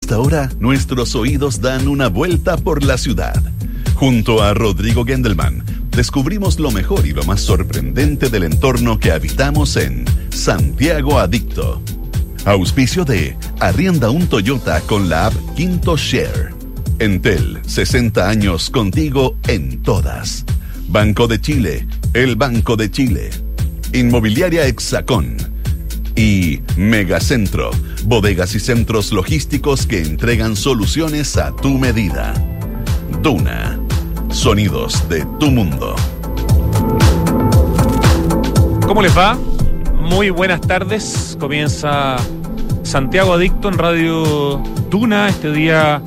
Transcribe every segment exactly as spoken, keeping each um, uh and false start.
esta hora, nuestros oídos dan una vuelta por la ciudad. Junto a Rodrigo Gendelman, descubrimos lo mejor y lo más sorprendente del entorno que habitamos en Santiago Adicto. Auspicio de Arrienda un Toyota con la app Quinto Share. Entel, sesenta años contigo en todas. Banco de Chile, el Banco de Chile. Inmobiliaria Hexacón. Y Megacentro, bodegas y centros logísticos que entregan soluciones a tu medida. Duna, sonidos de tu mundo. ¿Cómo les va? Muy buenas tardes. Comienza Santiago Adicto en Radio Duna este día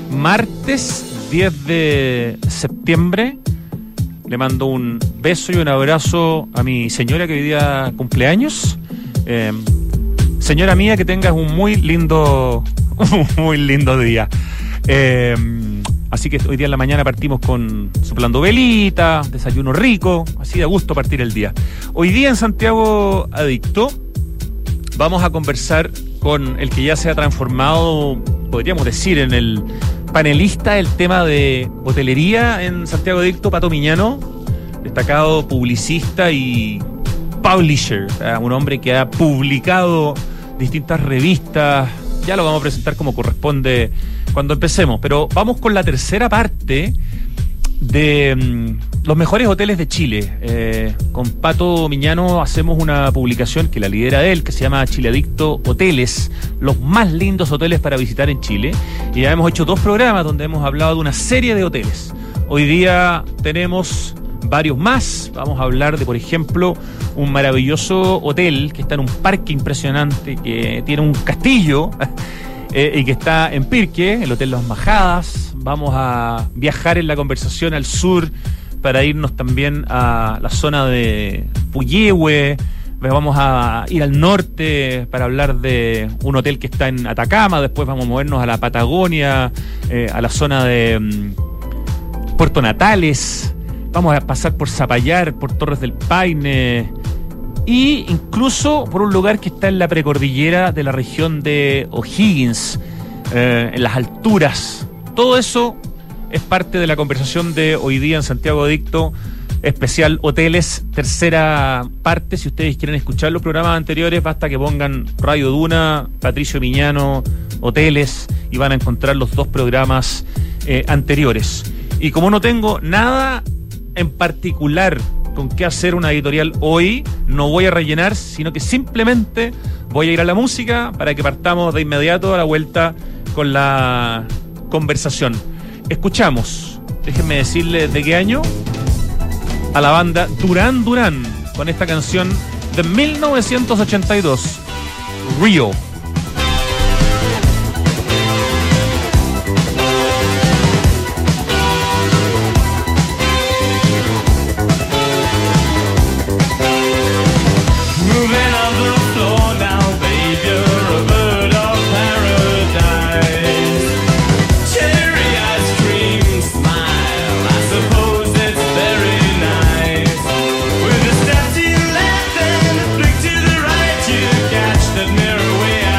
martes diez de septiembre. Le mando un beso y un abrazo a mi señora que hoy día cumpleaños. Eh, señora mía, que tengas un muy lindo, un muy lindo día. Eh, así que hoy día en la mañana partimos con soplando velita, desayuno rico, así de gusto partir el día. Hoy día en Santiago Adicto vamos a conversar con el que ya se ha transformado, podríamos decir, en el panelista del tema de hotelería en Santiago Adicto, Pato Miñano, destacado publicista y publisher, un hombre que ha publicado distintas revistas. Ya lo vamos a presentar como corresponde cuando empecemos, pero vamos con la tercera parte de um, los mejores hoteles de Chile. Eh, con Pato Miñano hacemos una publicación que la lidera él, que se llama Chile Adicto Hoteles, los más lindos hoteles para visitar en Chile. Y ya hemos hecho dos programas donde hemos hablado de una serie de hoteles. Hoy día tenemos varios más. Vamos a hablar de, por ejemplo, un maravilloso hotel que está en un parque impresionante, que tiene un castillo eh, y que está en Pirque, el Hotel Las Majadas. Vamos a viajar en la conversación al sur para irnos también a la zona de Puyehue. Vamos a ir al norte para hablar de un hotel que está en Atacama. Después vamos a movernos a la Patagonia, eh, a la zona de um, Puerto Natales. Vamos a pasar por Zapallar, por Torres del Paine e incluso por un lugar que está en la precordillera de la región de O'Higgins, eh, en las alturas. Todo eso es parte de la conversación de hoy día en Santiago Adicto, especial Hoteles, tercera parte. Si ustedes quieren escuchar los programas anteriores, basta que pongan Radio Duna, Patricio Miñano, Hoteles, y van a encontrar los dos programas eh, anteriores. Y como no tengo nada en particular con qué hacer una editorial hoy, no voy a rellenar, sino que simplemente voy a ir a la música para que partamos de inmediato a la vuelta con la conversación. Escuchamos, déjenme decirles de qué año, a la banda Duran Duran con esta canción de mil novecientos ochenta y dos, Rio. With a step to your left and a flick to the right, you catch that mirror way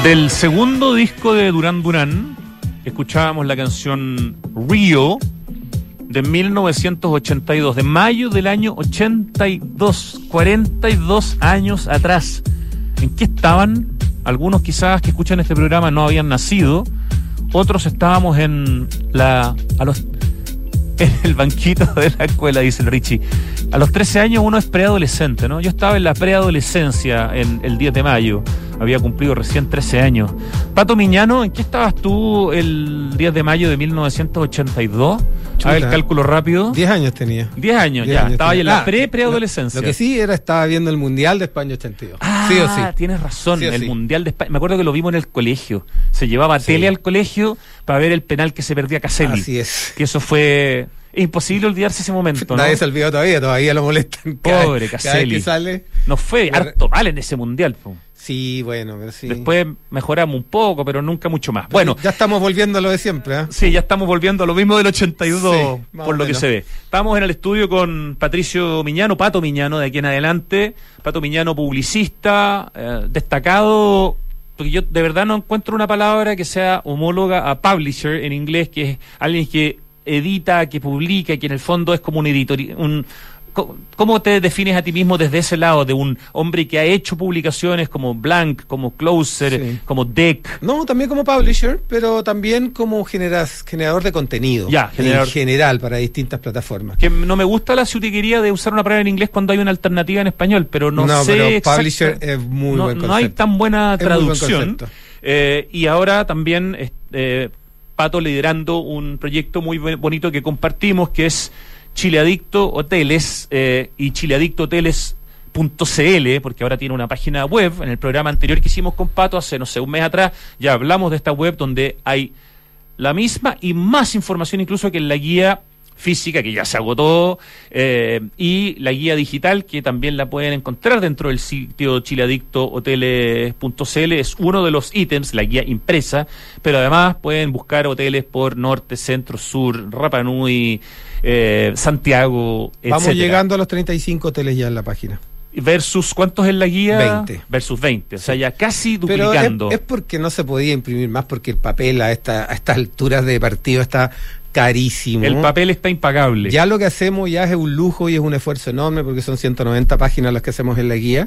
Del segundo disco de Duran Duran, escuchábamos la canción Rio de mil novecientos ochenta y dos, de mayo del año ochenta y dos, cuarenta y dos años atrás. ¿En qué estaban? Algunos quizás que escuchan este programa no habían nacido, otros estábamos en la a los en el banquito de la escuela, dice el Richie. A los trece años uno es preadolescente, ¿no? Yo estaba en la preadolescencia en el diez de mayo. Había cumplido recién trece años. Pato Miñano, ¿en qué estabas tú el diez de mayo de mil novecientos ochenta y dos? A ver, el cálculo rápido. diez años tenía. diez años, diez ya. años Estaba ahí en la ah, pre-preadolescencia. Lo, lo que sí era, estaba viendo el Mundial de España ochenta y dos. Ah, sí o sí. Tienes razón, sí el sí. Mundial de España. Me acuerdo que lo vimos en el colegio. Se llevaba sí. tele al colegio para ver el penal que se perdía Caselli. Así es. Que eso fue... Es imposible olvidarse ese momento, ¿no? Nadie se olvidó todavía, todavía lo molestan. Pobre cada, Caselli. Cada vez que sale. Nos fue Pero... harto mal en ese mundial, po. Sí, bueno, pero sí. Después mejoramos un poco, pero nunca mucho más. Bueno, ya estamos volviendo a lo de siempre, ¿eh? Sí, ya estamos volviendo a lo mismo del ochenta y dos, sí, por lo que se ve. Estamos en el estudio con Patricio Miñano, Pato Miñano, de aquí en adelante. Pato Miñano, publicista, eh, destacado, porque yo de verdad no encuentro una palabra que sea homóloga a publisher en inglés, que es alguien que edita, que publica, que en el fondo es como un editor, un... ¿Cómo te defines a ti mismo desde ese lado de un hombre que ha hecho publicaciones como Blank, como Closer, sí. como Deck? No, también como publisher, pero también como generas, generador de contenido. Ya, generador. En general, para distintas plataformas. Que no me gusta la ciutiquería de usar una palabra en inglés cuando hay una alternativa en español, pero no, no sé. No, pero exacto, publisher es muy no, buen concepto. No hay tan buena traducción. Buen eh, y ahora también eh, Pato liderando un proyecto muy bonito que compartimos, que es Chileadicto Hoteles eh, y chileadicto hoteles punto c l, porque ahora tiene una página web. En el programa anterior que hicimos con Pato hace, no sé, un mes atrás, ya hablamos de esta web donde hay la misma y más información incluso que en la guía física, que ya se agotó, eh, y la guía digital, que también la pueden encontrar dentro del sitio chileadicto hoteles punto c l. Es uno de los ítems, la guía impresa, pero además pueden buscar hoteles por norte, centro, sur, Rapa Nui, eh, Santiago, etcétera. Vamos llegando a los treinta y cinco hoteles ya en la página. Versus, ¿cuántos en la guía? veinte. Versus veinte, o sea, ya casi Pero duplicando. Es, es porque no se podía imprimir más, porque el papel a, esta, a estas alturas de partido está carísimo. El papel está impagable. Ya lo que hacemos ya es un lujo y es un esfuerzo enorme, porque son ciento noventa páginas las que hacemos en la guía.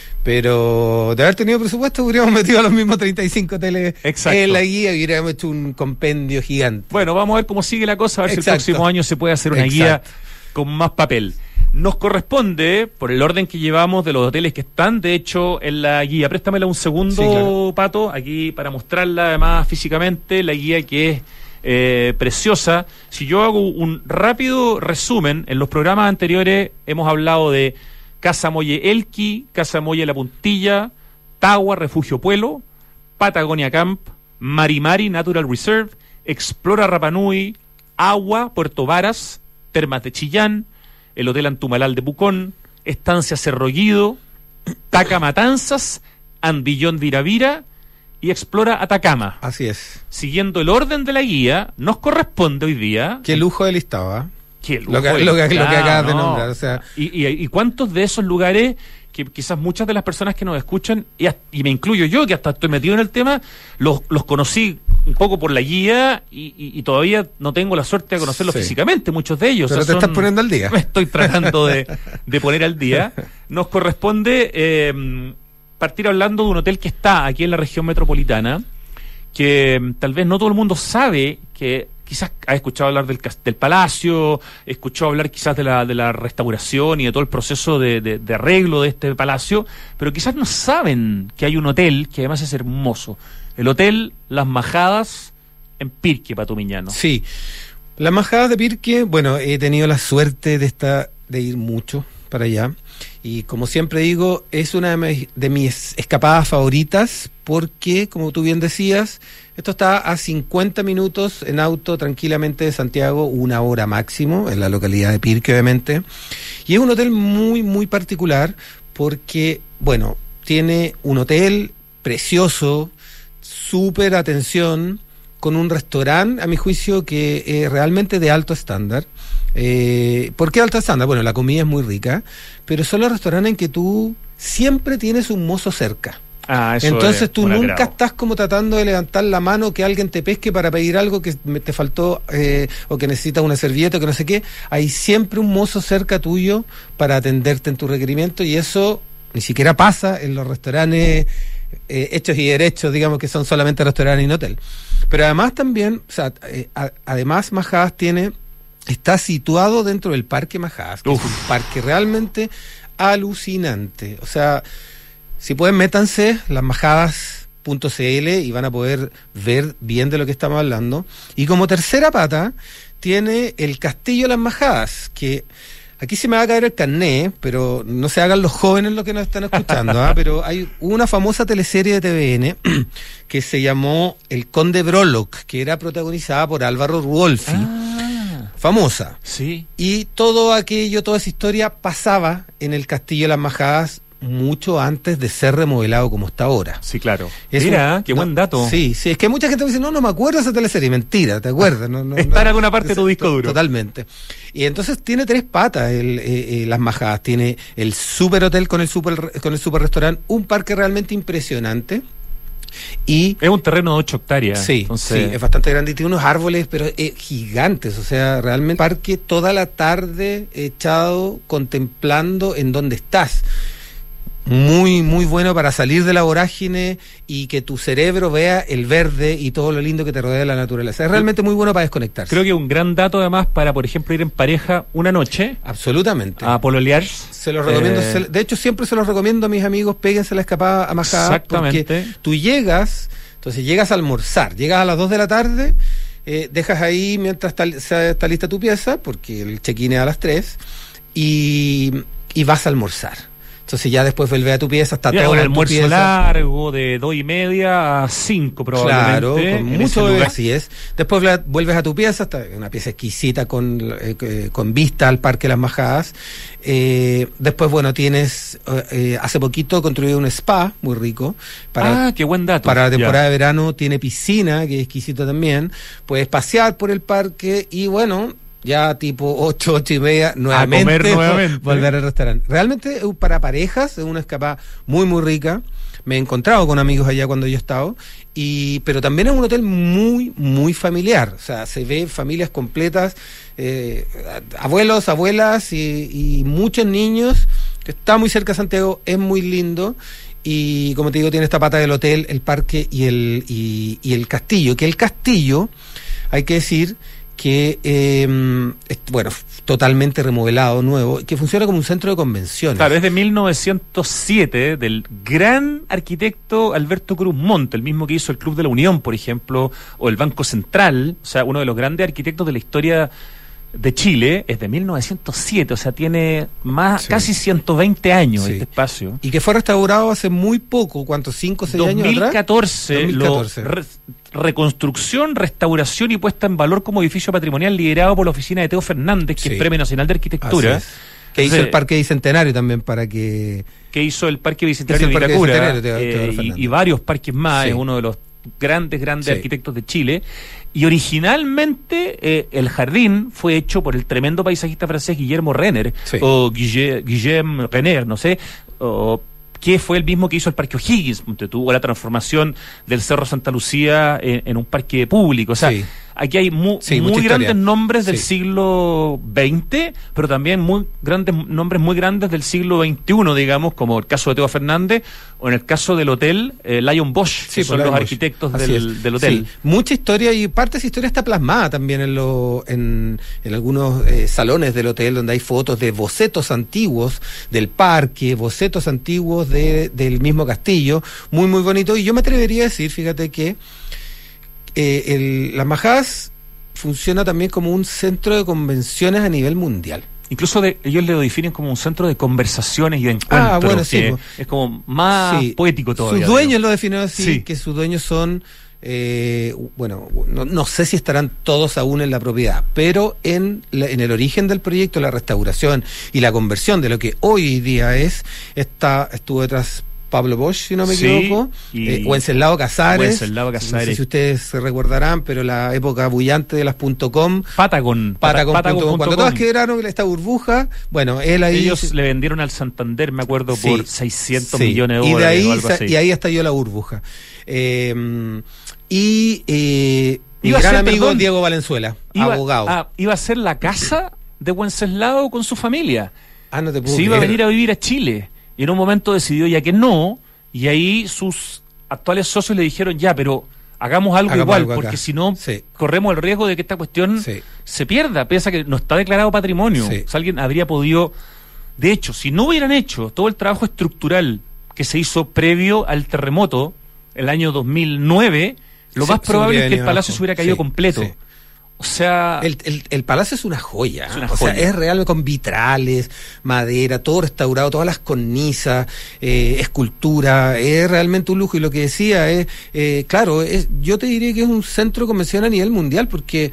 Pero de haber tenido presupuesto hubiéramos metido a los mismos treinta y cinco hoteles Exacto. en la guía y hubiéramos hecho un compendio gigante. Bueno, vamos a ver cómo sigue la cosa, a ver Exacto. si el próximo año se puede hacer una Exacto. guía con más papel. Nos corresponde, por el orden que llevamos de los hoteles que están, de hecho, en la guía. Préstamela un segundo, sí, claro. Pato, aquí para mostrarla además físicamente, la guía que es eh, preciosa. Si yo hago un rápido resumen, en los programas anteriores hemos hablado de Casa Molle Elqui, Casa Molle La Puntilla, Tagua, Refugio Puelo, Patagonia Camp, Marimari Natural Reserve, Explora Rapa Nui, Agua, Puerto Varas, Termas de Chillán, el Hotel Antumalal de Pucón, Estancia Cerro Guido, Taca Matanzas, Andillón Viravira y Explora Atacama. Así es. Siguiendo el orden de la guía, nos corresponde hoy día... Qué lujo de listado, ¿eh? Qué lujo lo, que, de lo, que, listado, lo que acabas ¿no? de nombrar, o sea... ¿Y, y, y cuántos de esos lugares que quizás muchas de las personas que nos escuchan, y, y me incluyo yo, que hasta estoy metido en el tema, los, los conocí un poco por la guía y, y, y todavía no tengo la suerte de conocerlos sí. físicamente, muchos de ellos. Pero o sea, te son, estás poniendo al día. Me estoy tratando de, de poner al día. Nos corresponde eh, partir hablando de un hotel que está aquí en la región metropolitana, que mm, tal vez no todo el mundo sabe, que quizás ha escuchado hablar del, del Palacio, escuchó hablar quizás de la, de la restauración y de todo el proceso de, de, de arreglo de este palacio, pero quizás no saben que hay un hotel que además es hermoso. El Hotel Las Majadas en Pirque, Pato Miñano. Sí, Las Majadas de Pirque, bueno, he tenido la suerte de, esta, de ir mucho para allá. Y como siempre digo, es una de mis, de mis escapadas favoritas porque, como tú bien decías, esto está a cincuenta minutos en auto tranquilamente de Santiago, una hora máximo, en la localidad de Pirque, obviamente. Y es un hotel muy, muy particular porque, bueno, tiene un hotel precioso, súper atención, con un restaurante, a mi juicio, que es realmente de alto estándar. Eh, ¿Por qué alto estándar? Bueno, la comida es muy rica, pero son los restaurantes en que tú siempre tienes un mozo cerca. Ah, eso Entonces es tú un nunca agrado. estás como tratando de levantar la mano que alguien te pesque para pedir algo que me- te faltó eh, o que necesitas una servilleta o que no sé qué. Hay siempre un mozo cerca tuyo para atenderte en tu requerimiento y eso ni siquiera pasa en los restaurantes eh, hechos y derechos, digamos que son solamente restaurantes y no hotel. Pero además también, o sea, eh, a- además Majadas tiene, está situado dentro del Parque Majadas, que Uf. es un parque realmente alucinante. O sea, si pueden, métanse las majadas punto c l y van a poder ver bien de lo que estamos hablando. Y como tercera pata, tiene el Castillo de las Majadas, que aquí se me va a caer el carné, pero no se hagan los jóvenes los que nos están escuchando, ¿ah? Pero hay una famosa teleserie de T V N que se llamó El Conde Brolock, que era protagonizada por Álvaro Ruolfi, Ah, famosa. sí. Y todo aquello, toda esa historia pasaba en el Castillo de las Majadas mucho antes de ser remodelado como está ahora. Sí, claro. Es Mira, un- qué no, buen dato. Sí, sí, es que mucha gente me dice, no, no me acuerdo de esa teleserie. Mentira, ¿te acuerdas? No, no, Está en no. alguna parte de tu disco duro. Totalmente. Y entonces tiene tres patas el, eh, eh, las Majadas. Tiene el super hotel con el super, con el super restaurante, un parque realmente impresionante. Y Es un terreno de ocho hectáreas. sí, entonces, sí, es bastante grande y tiene unos árboles, pero eh, gigantes, o sea, realmente parque toda la tarde echado, contemplando en dónde estás. Muy, muy bueno para salir de la vorágine y que tu cerebro vea el verde y todo lo lindo que te rodea de la naturaleza. Es realmente muy bueno para desconectarse. creo que un gran dato además para, por ejemplo, ir en pareja una noche Absolutamente. a pololear. Se los recomiendo. Eh, se- de hecho, siempre se los recomiendo a mis amigos, péguense la escapada a Majadas. Exactamente. Porque tú llegas, entonces llegas a almorzar, llegas a las dos de la tarde, eh, dejas ahí mientras está, está, está lista tu pieza, porque el check-in es a las tres, y, y vas a almorzar. Entonces ya después vuelves a tu pieza, está ya, todo un en tu almuerzo pieza. largo de dos y media a cinco probablemente. Claro, con en ese mucho lugar. así es. Después vla- vuelves a tu pieza, está una pieza exquisita con, eh, eh, con vista al Parque Las Majadas. Eh, después, bueno, tienes, eh, eh, hace poquito construido un spa muy rico. Para, ah, qué buen dato. para la Ya. temporada de verano tiene piscina, que es exquisito también. Puedes pasear por el parque y bueno, ya tipo ocho, ocho y media, nuevamente, comer nuevamente. volver al restaurante. Realmente eh, para parejas es una escapada muy, muy rica. Me he encontrado con amigos allá cuando yo he estado, y, pero también es un hotel muy, muy familiar. O sea, se ve familias completas, eh, abuelos, abuelas y, y muchos niños. Está muy cerca de Santiago, es muy lindo. Y como te digo, tiene esta pata del hotel, el parque y el, y, y el castillo. Que el castillo, hay que decir que, eh, es, bueno, totalmente remodelado, nuevo, que funciona como un centro de convenciones. Claro, es de mil novecientos siete, del gran arquitecto Alberto Cruz Montt, el mismo que hizo el Club de la Unión, por ejemplo, o el Banco Central, o sea, uno de los grandes arquitectos de la historia de Chile, es de mil novecientos siete, o sea, tiene más Sí. casi ciento veinte años Sí. este espacio. Y que fue restaurado hace muy poco, ¿cuántos? ¿Cinco, seis años atrás? dos mil catorce, dos mil catorce. Lo, re- reconstrucción, restauración y puesta en valor como edificio patrimonial liderado por la oficina de Teo Fernández, que Sí. es Premio Nacional de Arquitectura. Así es. Que hizo Entonces, el Parque Bicentenario también para que... que hizo el Parque Bicentenario Que hizo de el Parque Vitacura, Bicentenario, Teo- eh, Teodoro y, Fernández. y varios parques más, Sí. es uno de los grandes, grandes Sí. arquitectos de Chile. Y originalmente eh, el jardín fue hecho por el tremendo paisajista francés Guillermo Renner, Sí. o Guille- Guillem Renner, no sé, o, que fue el mismo que hizo el Parque O'Higgins, que tuvo la transformación del Cerro Santa Lucía en, en un parque público. O sea, Sí. aquí hay mu- Sí, muy mucha grandes historia. nombres del Sí. siglo veinte, pero también muy grandes nombres muy grandes del siglo veintiuno, digamos, como el caso de Teo Fernández, o en el caso del hotel eh, Lion Bosch, Sí, que son por los Lion Bosch. arquitectos Así del, es. del hotel. Sí, mucha historia, y parte de esa historia está plasmada también en, lo, en, en algunos eh, salones del hotel, donde hay fotos de bocetos antiguos del parque, bocetos antiguos de, del mismo castillo, muy muy bonito. Y yo me atrevería a decir, fíjate que eh, el, las Majadas funciona también como un centro de convenciones a nivel mundial. Incluso de- ellos lo definen como un centro de conversaciones y de encuentros, Ah, bueno, sí, que pues. es como más Sí. poético todavía. Sus dueños digamos. lo definen así, Sí. que sus dueños son, eh, bueno, no, no sé si estarán todos aún en la propiedad, pero en, la- en el origen del proyecto, la restauración y la conversión de lo que hoy día es, está, estuvo detrás Pablo Bosch, si no me Sí, equivoco, y eh, Wenceslao Casares, Wenceslao Casares. no sé si ustedes se recordarán, pero la época bullante de las .com, Patagon. Patagon, Patagon punto com, cuando punto com. todas quebraron esta burbuja, bueno, él ahí... Ellos le vendieron al Santander, me acuerdo, Sí, por seiscientos sí, millones de y de dólares ahí o algo sa- así. y ahí estalló la burbuja. Eh, y eh, mi Iba a gran ser, amigo perdón, Diego Valenzuela, Iba, abogado. ah, iba a ser la casa de Wenceslao con su familia. Ah, no te puedo Se iba a creer. venir a vivir a Chile. Y en un momento decidió ya que no. Y ahí sus actuales socios le dijeron, ya, pero hagamos algo Hagamos igual, algo acá. porque si no, Sí. corremos el riesgo de que esta cuestión Sí. se pierda. Piensa que no está declarado patrimonio. Sí. O sea, alguien habría podido... De hecho, si no hubieran hecho todo el trabajo estructural que se hizo previo al terremoto, el año dos mil nueve, lo Se- más se probable hubiera es que el venido palacio abajo. se hubiera caído Sí, completo. sí. O sea... El, el, el palacio es una joya, Es una o joya. sea, es real con vitrales, madera, todo restaurado, todas las cornisas, eh, escultura, es realmente un lujo. Y lo que decía es, eh, claro, es, yo te diría que es un centro de convención a nivel mundial, porque,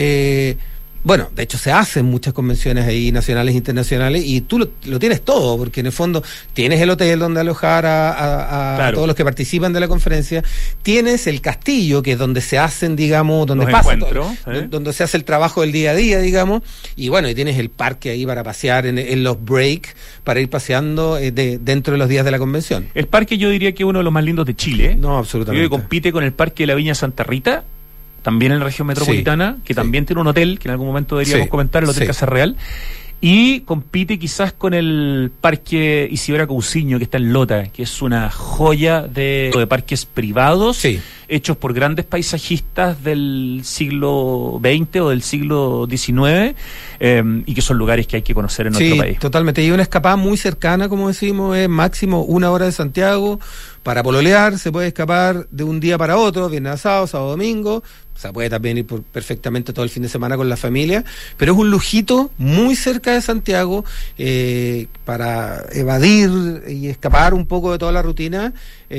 eh, bueno, de hecho se hacen muchas convenciones ahí, nacionales e internacionales, y tú lo, lo tienes todo, porque en el fondo tienes el hotel donde alojar a, a- a Claro. todos los que participan de la conferencia, tienes el castillo, que es donde se hacen, digamos, donde Los pasa encuentros, todo, ¿eh? donde se hace el trabajo del día a día, digamos, y bueno, y tienes el parque ahí para pasear en, en los breaks, para ir paseando eh, de, dentro de los días de la convención. El parque yo diría que es uno de los más lindos de Chile. No, Yo absolutamente. creo que compite con el Parque de la Viña Santa Rita, también en la región metropolitana, Sí, que sí. también tiene un hotel, que en algún momento deberíamos Sí, comentar, el Hotel sí. Casa Real, y compite quizás con el Parque Isidora Cousiño, que está en Lota, que es una joya de, de parques privados, Sí. hechos por grandes paisajistas del siglo veinte o del siglo diecinueve, eh, y que son lugares que hay que conocer en Sí, nuestro país. totalmente. Y una escapada muy cercana, como decimos, es máximo una hora de Santiago para pololear. Se puede escapar de un día para otro, viernes a sábado, sábado, domingo. O sea, puede también ir por perfectamente todo el fin de semana con la familia. Pero es un lujito muy cerca de Santiago eh, para evadir y escapar un poco de toda la rutina.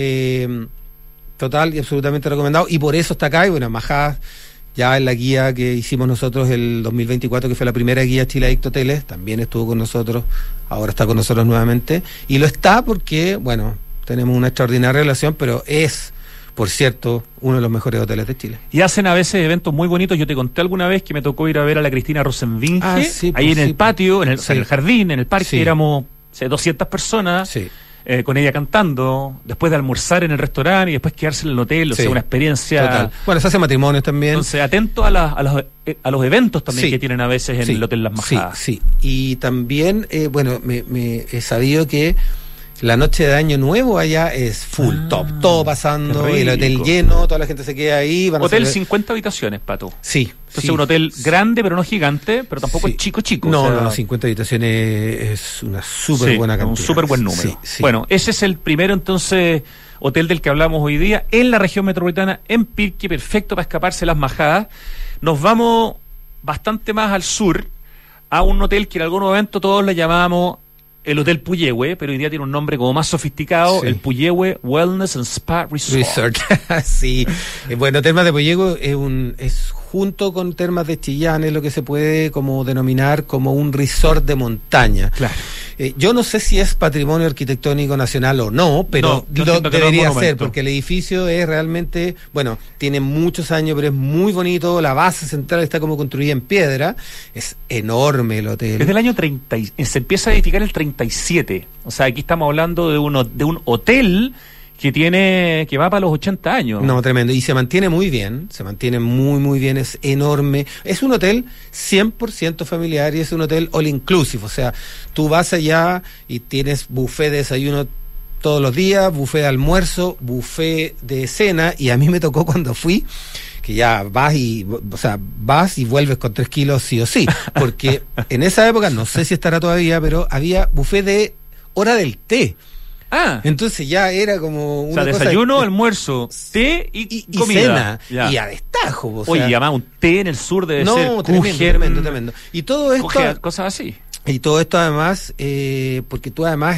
Eh, total y absolutamente recomendado. Y por eso está acá. Y bueno, Majadas, ya en la guía que hicimos nosotros el dos mil veinticuatro, que fue la primera guía Chile Adicto Hoteles, también estuvo con nosotros, ahora está con nosotros nuevamente, y lo está porque, bueno, tenemos una extraordinaria relación, pero es, por cierto, uno de los mejores hoteles de Chile. Y hacen a veces eventos muy bonitos. Yo te conté alguna vez que me tocó ir a ver a la Cristina Rosenvinge, Ah, sí, ahí pues, en el sí, patio, en el, sí. en el jardín, en el parque, Sí. éramos o sea, doscientas personas, Sí. eh, con ella cantando, después de almorzar en el restaurante y después quedarse en el hotel, o Sí. sea, una experiencia... Total. Bueno, se hace matrimonios también. Entonces, atento a, la- a, los, eh, a los eventos también Sí. que tienen a veces en Sí, el Hotel Las Majadas. Sí, sí. Y también, eh, bueno, me, me he sabido que la noche de Año Nuevo allá es full Ah, top, todo pasando, qué el hotel rico. lleno, toda la gente se queda ahí. Van a Hotel hacer- cincuenta habitaciones, Pato. Sí. Entonces, sí. un hotel grande, pero no gigante, pero tampoco Sí. es chico, chico. No, o sea, no, cincuenta habitaciones es una súper sí, buena cantidad. un súper buen número. Sí, sí. Bueno, ese es el primero, entonces, hotel del que hablamos hoy día, en la región metropolitana, en Pirque, perfecto para escaparse las Majadas. Nos vamos bastante más al sur, a un hotel que en algún momento todos le llamábamos el Hotel Puyehue, pero hoy día tiene un nombre como más sofisticado, Sí. el Puyehue Wellness and Spa Resort. Resort. Sí. Eh, Bueno, Termas de Puyehue es un es junto con Termas de Chillán, es lo que se puede como denominar como un resort de montaña. Claro. Eh, yo no sé si es patrimonio arquitectónico nacional o no, pero No, yo lo entiendo que no es debería monumento. ser, porque el edificio es realmente, bueno, tiene muchos años, pero es muy bonito. La base central está como construida en piedra. Es enorme el hotel. Es del año treinta, y- se empieza a edificar el treinta y siete. O sea, aquí estamos hablando de, uno, de un hotel que tiene que va para los ochenta años. No, tremendo. Y se mantiene muy bien, se mantiene muy, muy bien, es enorme. Es un hotel cien por ciento familiar y es un hotel all inclusive. O sea, tú vas allá y tienes buffet de desayuno todos los días, buffet de almuerzo, buffet de cena. Y a mí me tocó cuando fui, que ya vas y, o sea, vas y vuelves con tres kilos sí o sí. Porque en esa época, no sé si estará todavía, pero había buffet de hora del té. Ah, Entonces ya era como o una sea, cosa- desayuno, almuerzo, té y, y, y comida. cena Ya. y a destajo. O sea, Oye, además un té en el sur debe no, ser tremendo, Kuchen, tremendo, tremendo. Y todo esto, Kuchen, cosas así. y todo esto además, eh, porque tú además estás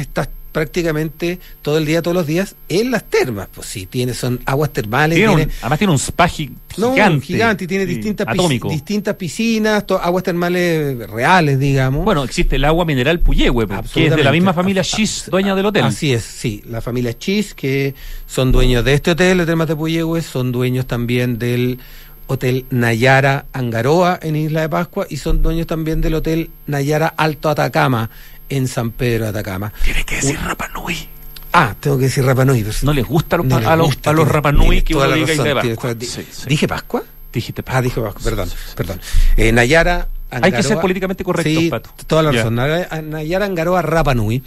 prácticamente todo el día, todos los días, en las termas. Pues sí, tiene, son aguas termales. Tiene tiene, un, además tiene un spa gi- no, gigante. gigante, y tiene sí, distintas, atómico. Pis, distintas piscinas, to, aguas termales reales, digamos. Bueno, existe el agua mineral Puyehue, que es de la misma familia Schiss, dueña del hotel. Así es, sí, la familia Schiss, que son dueños de este hotel, de Termas de Puyehue, son dueños también del Hotel Nayara Angaroa en Isla de Pascua y son dueños también del Hotel Nayara Alto Atacama en San Pedro de Atacama. Tienes que decir Rapa Nui. Ah, tengo que decir Rapa Nui. No les gusta a los, no a los, gusta, a los tiene, Rapa Nui tiene que toda uno la diga razón, de tiene Pascua. toda- Sí, sí. ¿Dije Pascua? Dijiste Pascua. Ah, dije Pascua, perdón, perdón. Eh, Nayara Angaroa. Hay que ser políticamente correctos, sí, Pato. Toda la Ya. razón. Nayara, Nayara Angaroa Rapa Nui.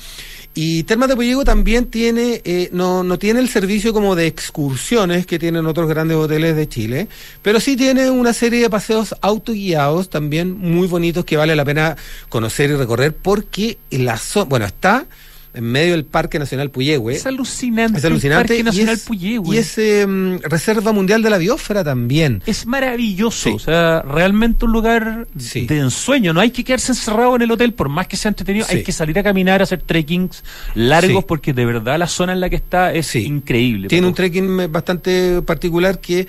Y Termas de Puyehue también tiene, eh, no, no tiene el servicio como de excursiones que tienen otros grandes hoteles de Chile, pero sí tiene una serie de paseos autoguiados también muy bonitos que vale la pena conocer y recorrer porque la zona, bueno, está en medio del Parque Nacional Puyehue. Es alucinante. Es alucinante. El Parque Nacional y es, Puyehue. y es eh, Reserva Mundial de la Biosfera también. Es maravilloso, Sí. o sea, realmente un lugar Sí. de ensueño. No hay que quedarse encerrado en el hotel, por más que sea entretenido, Sí. hay que salir a caminar, a hacer trekkings largos, Sí. porque de verdad la zona en la que está es Sí. increíble. Tiene Pato. un trekking bastante particular que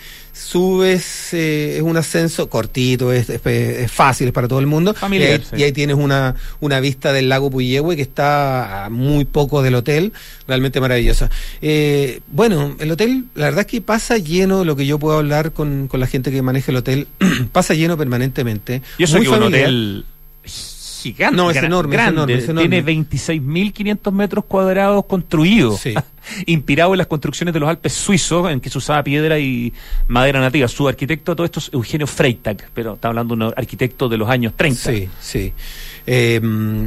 subes, eh, es un ascenso cortito, es, es, es fácil, es para todo el mundo. Familiar, y, ahí, sí. y ahí tienes una, una vista del lago Puyehue que está a muy poco del hotel, realmente maravillosa. Eh, bueno, el hotel, la verdad es que pasa lleno, lo que yo puedo hablar con, con la gente que maneja el hotel, pasa lleno permanentemente. Y eso muy que un familiar. hotel gigante, No, es gra- enorme, es grande, enorme, es enorme. tiene veintiséis mil quinientos metros cuadrados construidos, Sí. inspirado en las construcciones de los Alpes suizos, en que se usaba piedra y madera nativa. Su arquitecto de todo esto es Eugenio Freytag, pero está hablando de un arquitecto de los años treinta. Sí, sí. Eh,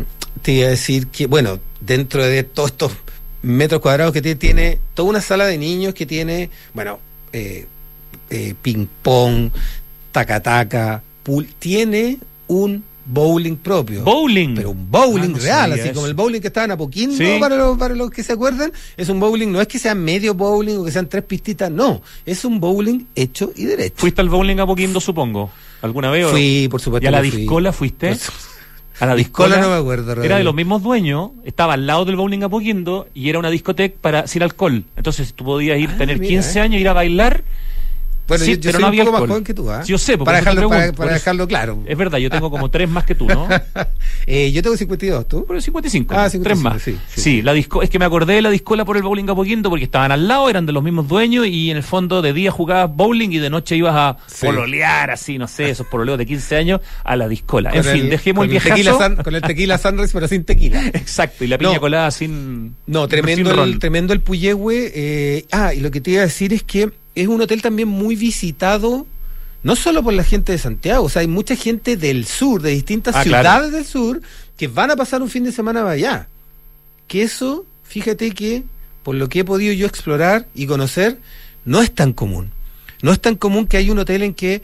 te iba a decir que, bueno, dentro de todos estos metros cuadrados que tiene, tiene toda una sala de niños que tiene, bueno, eh, eh, ping-pong, taca-taca, pool, tiene un bowling propio. Bowling. Pero un bowling Ah, no real, sabía así eso. como el bowling que estaba en Apoquindo, Sí. para, los, para los que se acuerdan, es un bowling, no es que sea medio bowling o que sean tres pistitas, no, es un bowling hecho y derecho. ¿Fuiste al bowling a Poquindo, supongo? ¿Alguna vez? o- Fui, por supuesto. ¿Y a la que fui. discola fuiste? Por su- A la Discola discola no me acuerdo, Era de realmente. los mismos dueños, estaba al lado del bowling a Poquindo y era una discoteca para sin alcohol. Entonces tú podías ir, Ah, tener mira, quince eh. años, ir a bailar. Bueno, Sí, yo, yo pero soy no un había poco más alcohol. joven que tú, ¿ah? Sí, yo sé, por para eso te dejarlo, para, pregunto, para por eso- dejarlo claro. Es verdad, yo tengo como tres más que tú, ¿no? eh, yo tengo cincuenta y dos, ¿tú? Pero cincuenta y cinco, Ah, tres cincuenta y cinco, más. sí, Sí, sí. la disco, es que me acordé de la discola por el bowling a Poquindo porque estaban al lado, eran de los mismos dueños y en el fondo de día jugabas bowling y de noche ibas a Sí. pololear así, no sé, esos pololeos de quince años a la discola. En Con fin, el- dejemos el con tequila viejazo. Sun- con el tequila Sunrise, pero sin tequila. Exacto, y la piña No. colada sin... No, tremendo sin el, ron. tremendo el Puyehue. Eh, ah, y lo que te iba a decir es que es un hotel también muy visitado, no solo por la gente de Santiago, o sea, hay mucha gente del sur, de distintas Ah, ciudades claro. del sur, que van a pasar un fin de semana allá. Que eso, fíjate que, por lo que he podido yo explorar y conocer, no es tan común. No es tan común que hay un hotel en que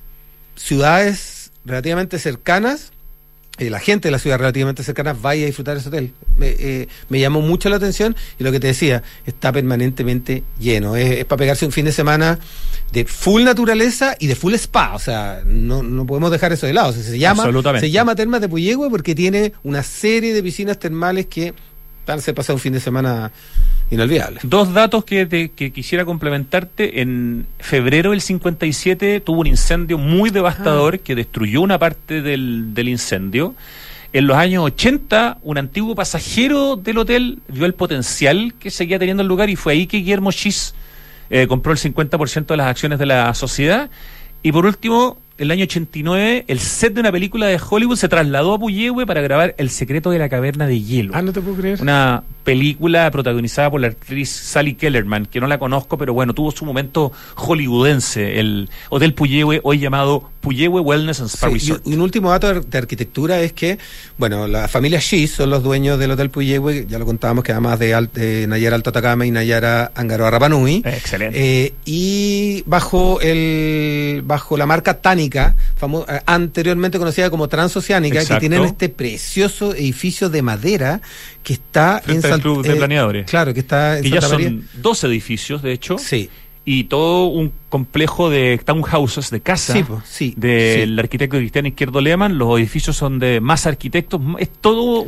ciudades relativamente cercanas, eh, la gente de las ciudades relativamente cercanas vaya a disfrutar de ese hotel. Me, eh, me llamó mucho la atención y lo que te decía, está permanentemente lleno. Es, es para pegarse un fin de semana de full naturaleza y de full spa. O sea, no, no podemos dejar eso de lado. O sea, se llama, Absolutamente. se llama Termas de Puyehue porque tiene una serie de piscinas termales que van a hacer pasar un fin de semana inolvidable. Dos datos que, te, que quisiera complementarte. En febrero del cincuenta y siete tuvo un incendio muy devastador que destruyó una parte del, del incendio. En los años ochenta, un antiguo pasajero del hotel vio el potencial que seguía teniendo el lugar y fue ahí que Guillermo Schiss eh, compró el cincuenta por ciento de las acciones de la sociedad. Y por último, el año ochenta y nueve, el set de una película de Hollywood se trasladó a Puyehue para grabar El secreto de la caverna de hielo. Ah, no te puedo creer. Una película protagonizada por la actriz Sally Kellerman, que no la conozco, pero bueno, tuvo su momento hollywoodense, el Hotel Puyehue, hoy llamado Puyehue Wellness and Spa Sí, Resort. y un último dato de, de arquitectura es que, bueno, la familia Schiss son los dueños del Hotel Puyehue, ya lo contábamos, que además de, Al- de Nayara Alto Atacama y Nayara Angaroa Rapa Nui. Excelente. Eh, y bajo el bajo la marca Tánica, famo- eh, anteriormente conocida como Transoceánica, Exacto. que tienen este precioso edificio de madera que está Frente en al Sant- Club de eh, Planeadores. Claro, que está en que ya Santa María. son dos edificios, de hecho, Sí, y todo un complejo de townhouses, de casa, sí, po, sí, del sí. arquitecto Cristian Izquierdo Lehmann. Los edificios son de más arquitectos, es todo un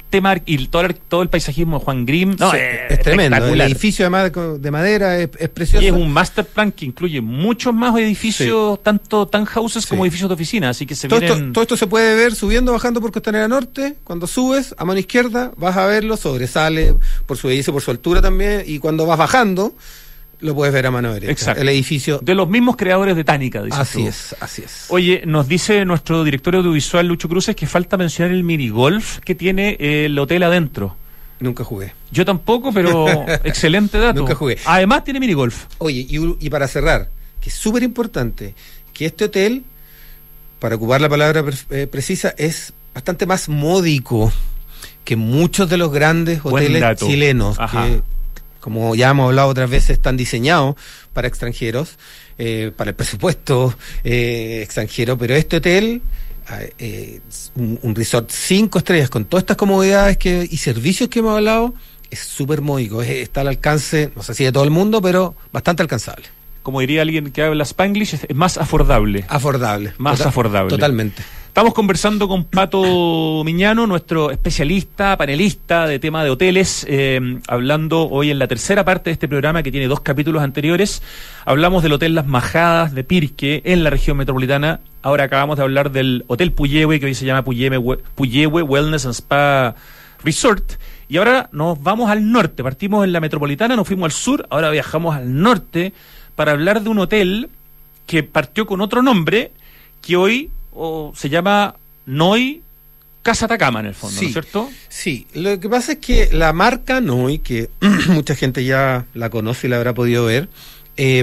tema y todo el, todo el paisajismo de Juan Grimm. No, sí, es, es tremendo. El espectacular. edificio además de, de madera es, es precioso. Y es un master plan que incluye muchos más edificios, Sí. tanto townhouses Sí. como edificios de oficina, así que se Todo vienen... esto, todo esto se puede ver subiendo, bajando por Costanera Norte. Cuando subes a mano izquierda vas a verlo, sobresale por su belleza, por su altura también, y cuando vas bajando lo puedes ver a mano derecha. Exacto. El edificio. De los mismos creadores de Tánica, dices Así tú. es, así es. Oye, nos dice nuestro director audiovisual Lucho Cruces que falta mencionar el minigolf que tiene el hotel adentro. Nunca jugué. Yo tampoco, pero excelente dato. Nunca jugué. Además tiene minigolf. Oye, y, y para cerrar, que es súper importante, que este hotel, para ocupar la palabra pre- eh, precisa, es bastante más módico que muchos de los grandes Buen hoteles dato. chilenos, Ajá. que, como ya hemos hablado otras veces, están diseñados para extranjeros, eh, para el presupuesto eh, extranjero, pero este hotel, eh, un, un resort cinco estrellas con todas estas comodidades que, y servicios que hemos hablado, es súper módico, es- está al alcance, no sé si de todo el mundo, pero bastante alcanzable. Como diría alguien que habla Spanglish, es es más afordable. Afordable. Más afordable. Totalmente. Estamos conversando con Pato Miñano, nuestro especialista, panelista de tema de hoteles, eh, hablando hoy en la tercera parte de este programa que tiene dos capítulos anteriores. Hablamos del Hotel Las Majadas de Pirque en la región metropolitana. Ahora acabamos de hablar del Hotel Puyehue, que hoy se llama Puyehue, Puyehue Wellness and Spa Resort. Y ahora nos vamos al norte. Partimos en la metropolitana, nos fuimos al sur, ahora viajamos al norte para hablar de un hotel que partió con otro nombre, que hoy o se llama Noi Casa Atacama en el fondo, Sí. ¿no es cierto? Sí, lo que pasa es que la marca Noi, que mucha gente ya la conoce y la habrá podido ver, eh,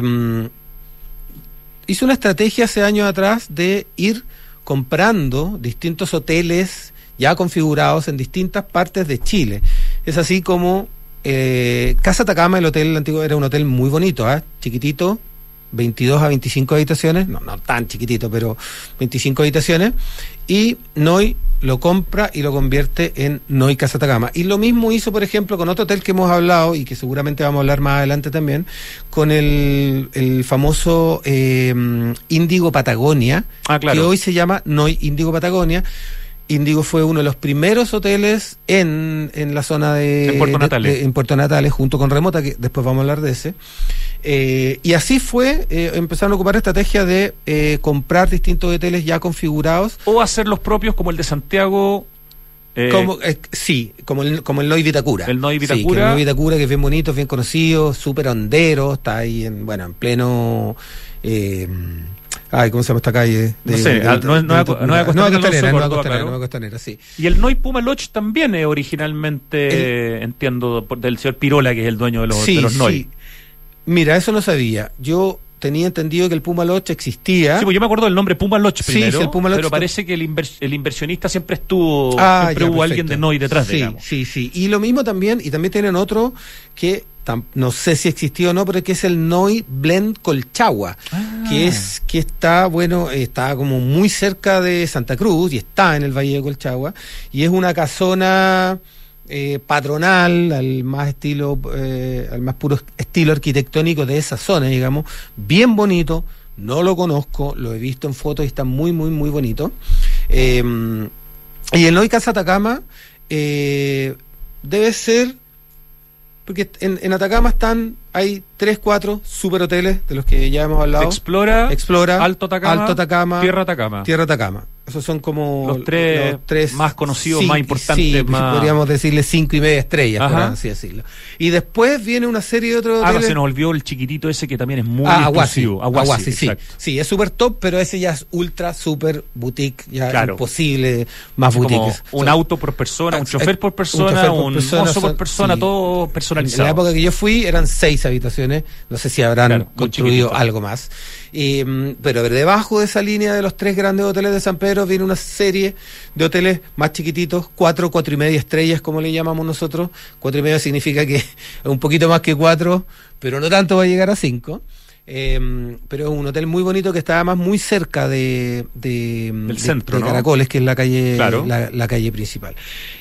hizo una estrategia hace años atrás de ir comprando distintos hoteles ya configurados en distintas partes de Chile. Es así como eh, Casa Atacama, el hotel antiguo, era un hotel muy bonito, ¿eh? Chiquitito, veintidós a veinticinco habitaciones, no, no tan chiquitito, pero veinticinco habitaciones, y Noi lo compra y lo convierte en Noi Casa Atacama. Y lo mismo hizo, por ejemplo, con otro hotel que hemos hablado, y que seguramente vamos a hablar más adelante también, con el, el famoso eh, Índigo Patagonia, Ah, claro. que hoy se llama Noi Índigo Patagonia. Índigo fue uno de los primeros hoteles en, en la zona de En Puerto de- Natales. de- en Puerto Natales, junto con Remota, que después vamos a hablar de ese. Eh, y así fue, eh, empezaron a ocupar la estrategia de eh, comprar distintos hoteles ya configurados. O hacer los propios como el de Santiago. eh, como eh, Sí, como el, como el Noi Vitacura. El Noi Sí, que Vitacura. el Noi Vitacura, que es bien bonito, es bien conocido, súper hondero, está ahí en, bueno, en pleno... Eh, ay, ¿cómo se llama esta calle? No sé, ah, no es- no es- no es Costanera, Nueva Costanera, Alonso Nueva Córdoba, Costanera, claro. Nueva Costanera, sí. Y el Noi Puma Lodge también es originalmente, eh, entiendo, por- del señor Pirola, que es el dueño de los, Sí, de los Noi. sí. Mira, eso no sabía. Yo tenía entendido que el Puma Lodge existía. Sí, pues yo me acuerdo del nombre Puma Lodge Sí, primero, sí, el Puma Lodge pero está- parece que el, invers- el inversionista siempre estuvo, Ah, siempre ya, hubo alguien perfecto. de Noi detrás, sí, digamos. Sí, sí. Y lo mismo también, y también tienen otro que tam- no sé si existió o no, pero que es el Noi Blend Colchagua, Ah. que es que está, bueno, está como muy cerca de Santa Cruz y está en el Valle de Colchagua, y es una casona eh, patronal, al más estilo, eh, al más puro estilo arquitectónico de esa zona, digamos, bien bonito. No lo conozco, lo he visto en fotos y está muy, muy, muy bonito. Eh, y el Noi Casa Atacama eh, debe ser, porque en, en Atacama están, hay tres, cuatro super hoteles de los que ya hemos hablado. Explora, Explora, Alto Atacama, Alto Atacama, Tierra Atacama. Tierra Atacama. Esos son como Los tres más conocidos, más importantes, sí, más- podríamos decirle cinco y media estrellas, por Ajá. así decirlo. Y después viene una serie de otros Ah, hoteles. se nos olvidó el chiquitito ese que también es muy Ah, Aguasi, exclusivo. Aguasi, sí. exacto. Sí, es súper top, pero ese ya es ultra, súper boutique, ya Claro. imposible más Como boutiques. un Son- auto por persona, un Ah, chofer por un persona, chofer por un persona, mozo por son- persona, sí. todo En la personalizado. época que yo fui eran seis habitaciones, no sé si habrán Claro, muy construido chiquitito. algo más. Y, mm, pero debajo de esa línea de los tres grandes hoteles de San Pedro viene una serie de hoteles más chiquititos, cuatro, cuatro y media estrellas, como le llamamos nosotros. Cuatro y media significa que es un poquito más que cuatro, pero no tanto va a llegar a cinco. Eh, pero es un hotel muy bonito que está además muy cerca de, de, Del de- centro, de ¿no? Caracoles, que es la calle, Claro. la, la calle principal.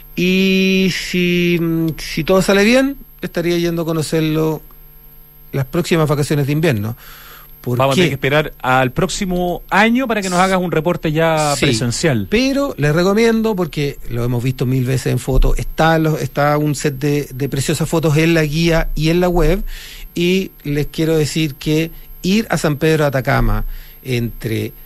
Y si, si todo sale bien, estaría yendo a conocerlo las próximas vacaciones de invierno, ¿Por Vamos qué? a tener que esperar al próximo año para que nos hagas un reporte ya Sí, presencial. Pero les recomiendo, porque lo hemos visto mil veces en fotos, está, los, está un set de, de preciosas fotos en la guía y en la web, y les quiero decir que ir a San Pedro de Atacama entre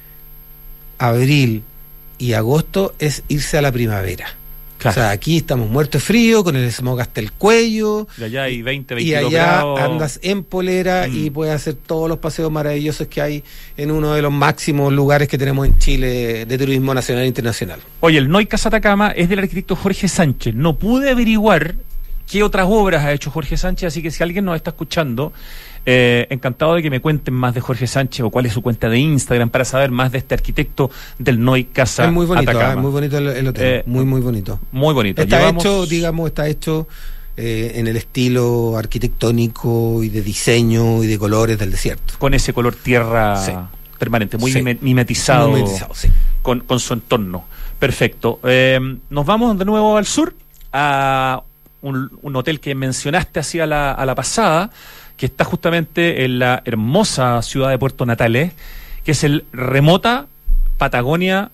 abril y agosto es irse a la primavera. Claro. O sea, aquí estamos muertos de frío, con el smog hasta el cuello. Y allá hay veinte, Y veintidós allá grados. andas en polera Mm. y puedes hacer todos los paseos maravillosos que hay en uno de los máximos lugares que tenemos en Chile de turismo nacional e internacional. Oye, el Noi Casa Atacama es del arquitecto Jorge Sánchez. No pude averiguar qué otras obras ha hecho Jorge Sánchez, así que si alguien nos está escuchando, eh, encantado de que me cuenten más de Jorge Sánchez o cuál es su cuenta de Instagram para saber más de este arquitecto del Noi Casa Es muy bonito, Atacama. ¿eh? Muy bonito el, el hotel, Eh, muy muy bonito. Muy bonito. Está Llevamos- hecho, digamos, está hecho eh, en el estilo arquitectónico y de diseño y de colores del desierto. con ese color tierra Sí. permanente, muy Sí. mime- mimetizado, Muy mimetizado, sí. Con, con su entorno. Perfecto. Eh, nos vamos de nuevo al sur, a un, un hotel que mencionaste así a la, a la pasada, que está justamente en la hermosa ciudad de Puerto Natales, que es el Remota Patagonia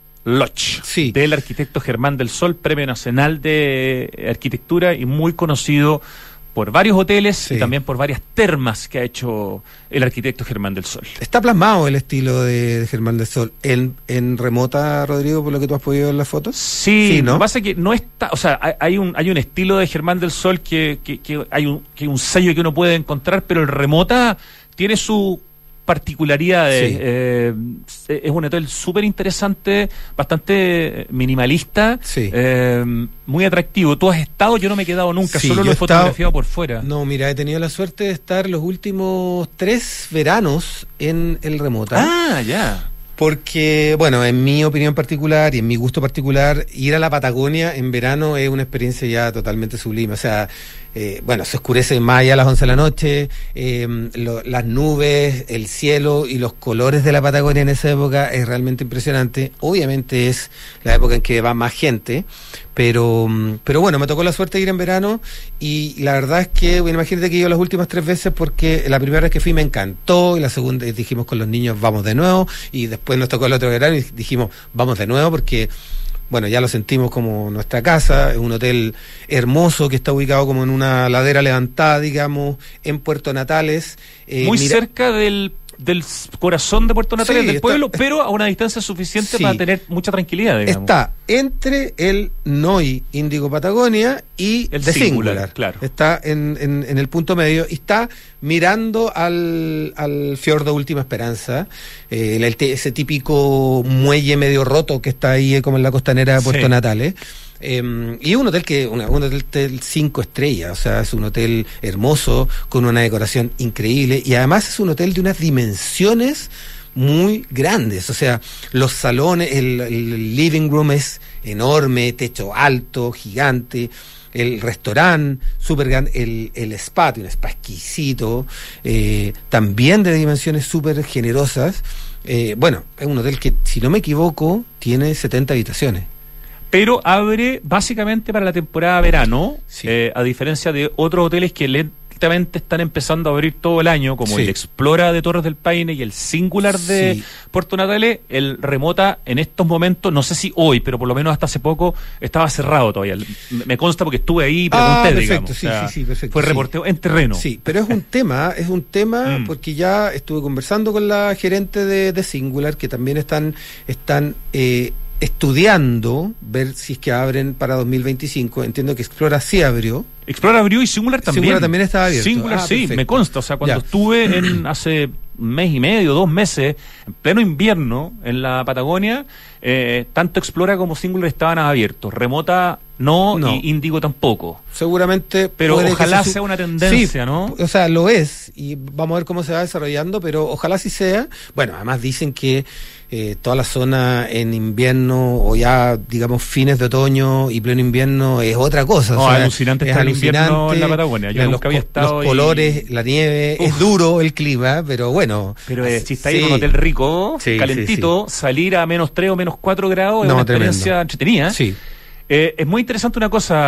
Lodge, Sí. del arquitecto Germán del Sol, Premio Nacional de Arquitectura y muy conocido por varios hoteles Sí. y también por varias termas que ha hecho el arquitecto Germán del Sol. Está plasmado el estilo de, de Germán del Sol en, en Remota, Rodrigo, por lo que tú has podido ver en las fotos. Sí, Sí, ¿no? lo que pasa es que no está, o sea, hay, hay un hay un estilo de Germán del Sol que, que, que hay un que un sello que uno puede encontrar, pero el Remota tiene su particularidades. Sí. Eh, es un hotel súper interesante, bastante minimalista, Sí. eh, muy atractivo. Tú has estado, yo no me he quedado nunca, Sí, solo yo lo he he estado- fotografiado por fuera. No, mira, he tenido la suerte de estar los últimos tres veranos en el Remota. Ah, ya. Porque, bueno, en mi opinión particular y en mi gusto particular, ir a la Patagonia en verano es una experiencia ya totalmente sublime. O sea, eh, bueno, se oscurece más allá a las once de la noche, eh, lo- las nubes, el cielo y los colores de la Patagonia en esa época es realmente impresionante. Obviamente es la época en que va más gente, pero, mm, pero bueno, me tocó la suerte de ir en verano y la verdad es que, bueno, imagínate que he ido las últimas tres veces porque la primera vez que fui me encantó y la segunda eh, dijimos con los niños vamos de nuevo y después nos tocó el otro verano y dijimos vamos de nuevo porque, bueno, ya lo sentimos como nuestra casa, es un hotel hermoso que está ubicado como en una ladera levantada, digamos, en Puerto Natales. Eh, Muy mira- cerca del, del corazón de Puerto Natales, Sí, del está- pueblo, pero a una distancia suficiente Sí. para tener mucha tranquilidad, digamos. Está entre el Noi Índigo Patagonia y El The Singular, Singular. claro. Está en, en, en el punto medio y está mirando al, al fiordo Última Esperanza, eh, el- el- ese típico muelle medio roto que está ahí eh, como en la costanera de Puerto Sí. Natales. Eh, y un hotel que una, un hotel, hotel cinco estrellas, o sea, es un hotel hermoso con una decoración increíble y además es un hotel de unas dimensiones muy grandes, o sea, los salones, el, el living room es enorme, techo alto, gigante, el restaurante súper grande, el, el spa, un spa exquisito, eh, también de dimensiones súper generosas. Eh, bueno, es un hotel que, si no me equivoco, tiene setenta habitaciones. Pero abre básicamente para la temporada verano, Sí. eh, a diferencia de otros hoteles que lentamente están empezando a abrir todo el año, como Sí. el Explora de Torres del Paine y el Singular de Sí. Puerto Natales. El Remota en estos momentos, no sé si hoy, pero por lo menos hasta hace poco, estaba cerrado todavía. Me me consta porque estuve ahí y pregunté, Ah, perfecto, digamos. sí, O sea, sí, sí, perfecto, Fue sí. reporteo en terreno. Sí, pero es un tema, es un tema Mm. porque ya estuve conversando con la gerente de, de Singular, que también están, están eh, estudiando ver si es que abren para dos mil veinticinco. Entiendo que Explora sí abrió. Explora abrió y Singular también. Singular también estaba abierto. Singular Ah, sí, perfecto. me consta. O sea, cuando Ya. estuve en hace un mes y medio, dos meses, en pleno invierno, en la Patagonia, eh, tanto Explora como Singular estaban abiertos. Remota no, No. y Índigo tampoco. Seguramente. Pero puede que ojalá se su- sea una tendencia, Sí, ¿no? O sea, lo es, y vamos a ver cómo se va desarrollando, pero ojalá sí sea. Bueno, además dicen que eh, toda la zona en invierno, o ya, digamos, fines de otoño y pleno invierno, es otra cosa. No, o sea, alucinante es estar en invierno alucinante. en la Patagonia. Yo los, nunca había co- estado Los y- colores, la nieve, es Uf. duro el clima, pero bueno. Pero eh, si está ahí sí. en un hotel rico, Sí, calentito, salir a menos tres o menos cuatro grados es No, una tremendo. experiencia entretenida. Sí. Eh, es muy interesante una cosa,